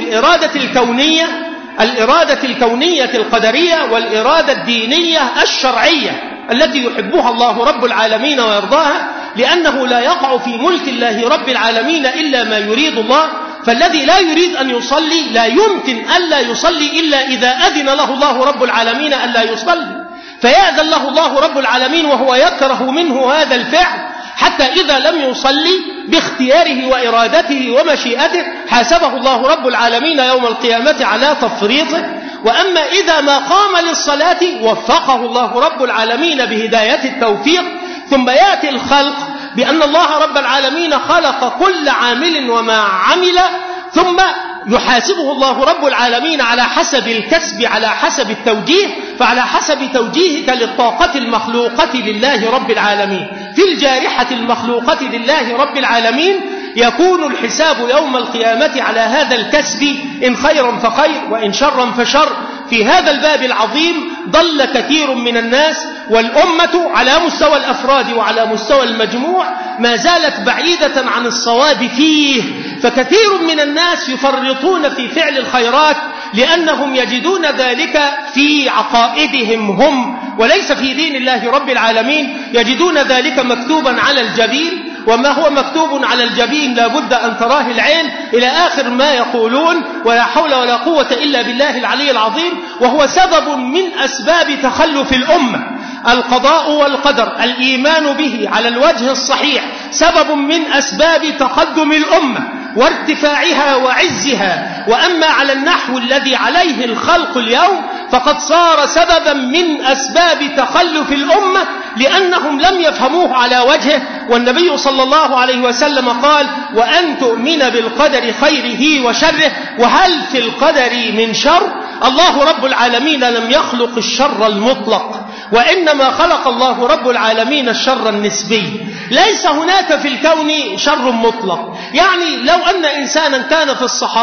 الإرادة الكونية القدرية والإرادة الدينية الشرعية التي يحبها الله رب العالمين ويرضاها، لأنه لا يقع في ملك الله رب العالمين إلا ما يريد الله. فالذي لا يريد أن يصلي لا يمكن ألا يصلي إلا إذا أذن له الله رب العالمين ألا يصلي، فيأذن له الله رب العالمين وهو يكره منه هذا الفعل حتى إذا لم يصلي باختياره وإرادته ومشيئته حاسبه الله رب العالمين يوم القيامة على تفريطه. وأما إذا ما قام للصلاة وفقه الله رب العالمين بهداية التوفيق. ثم يأتي الخلق بأن الله رب العالمين خلق كل عامل وما عمل، ثم يحاسبه الله رب العالمين على حسب الكسب على حسب التوجيه، فعلى حسب توجيهك للطاقة المخلوقة لله رب العالمين في الجارحة المخلوقة لله رب العالمين يكون الحساب يوم القيامة على هذا الكسب، إن خيرا فخير وإن شرا فشر. في هذا الباب العظيم ضل كثير من الناس، والأمة على مستوى الأفراد وعلى مستوى المجموع ما زالت بعيدة عن الصواب فيه. فكثير من الناس يفرطون في فعل الخيرات لأنهم يجدون ذلك في عقائدهم هم وليس في دين الله رب العالمين، يجدون ذلك مكتوبا على الجبين، وما هو مكتوب على الجبين لابد أن تراه العين، إلى آخر ما يقولون، ولا حول ولا قوة إلا بالله العلي العظيم. وهو سبب من أسباب تخلف الأمة. القضاء والقدر الإيمان به على الوجه الصحيح سبب من أسباب تقدم الأمة وارتفاعها وعزها. وأما على النحو الذي عليه الخلق اليوم فقد صار سببا من أسباب تخلف الأمة لأنهم لم يفهموه على وجهه. والنبي صلى الله عليه وسلم قال: وأن تؤمن بالقدر خيره وشره. وهل في القدر من شر؟ الله رب العالمين لم يخلق الشر المطلق، وإنما خلق الله رب العالمين الشر النسبي. ليس هناك في الكون شر مطلق. يعني لو أن إنسانا كان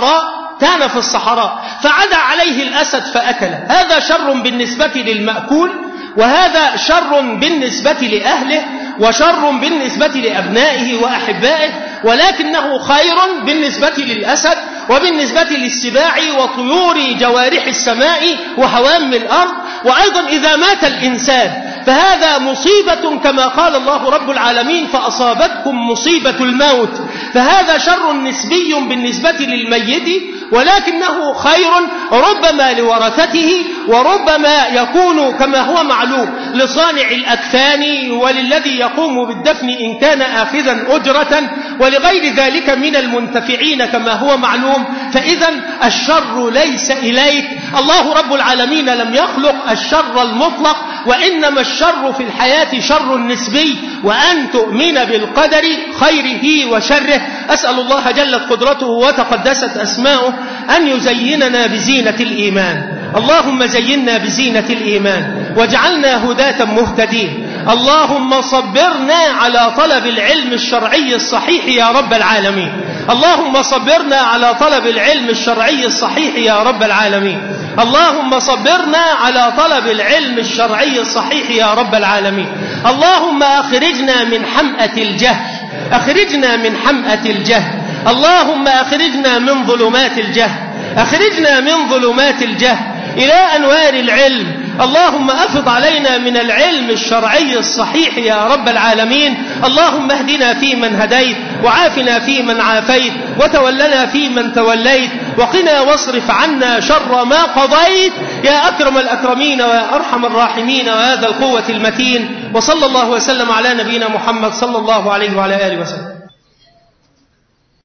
في الصحراء فعدى عليه الأسد فأكله، هذا شر بالنسبة للمأكول، وهذا شر بالنسبة لأهله، وشر بالنسبة لأبنائه وأحبائه، ولكنه خير بالنسبة للأسد وبالنسبة للسباع وطيور جوارح السماء وهوام الأرض. وأيضا إذا مات الإنسان فهذا مصيبة كما قال الله رب العالمين فأصابتكم مصيبة الموت، فهذا شر نسبي بالنسبة للميت ولكنه خير ربما لورثته، وربما يكون كما هو معلوم لصانع الأكفان وللذي يقوم بالدفن إن كان آخذا أجرة ولغير ذلك من المنتفعين كما هو معلوم. فإذا الشر ليس إليك، الله رب العالمين لم يخلق الشر المطلق، وإنما الشر في الحياة شر نسبي، وأن تؤمن بالقدر خيره وشره. أسأل الله جلت قدرته وتقدست أسماؤه أن يزيننا بزينة الإيمان. اللهم زينا بزينة الإيمان واجعلنا هداة مهتدين. اللهم صبرنا على طلب العلم الشرعي الصحيح يا رب العالمين. اللهم صبرنا على طلب العلم الشرعي الصحيح يا رب العالمين. اللهم صبرنا على طلب العلم الشرعي الصحيح يا رب العالمين. اللهم أخرجنا من حمأة الجهل، أخرجنا من حمأة الجهل. اللهم أخرجنا من ظلمات الجهل، أخرجنا من ظلمات الجهل إلى أنوار العلم. اللهم أفض علينا من العلم الشرعي الصحيح يا رب العالمين. اللهم اهدنا فيمن هديت، وعافنا فيمن عافيت، وتولنا فيمن توليت، وقنا واصرف عنا شر ما قضيت يا أكرم الأكرمين ويا أرحم الراحمين وهذا القوة المتين. وصلى الله وسلم على نبينا محمد صلى الله عليه وعلى آله وسلم.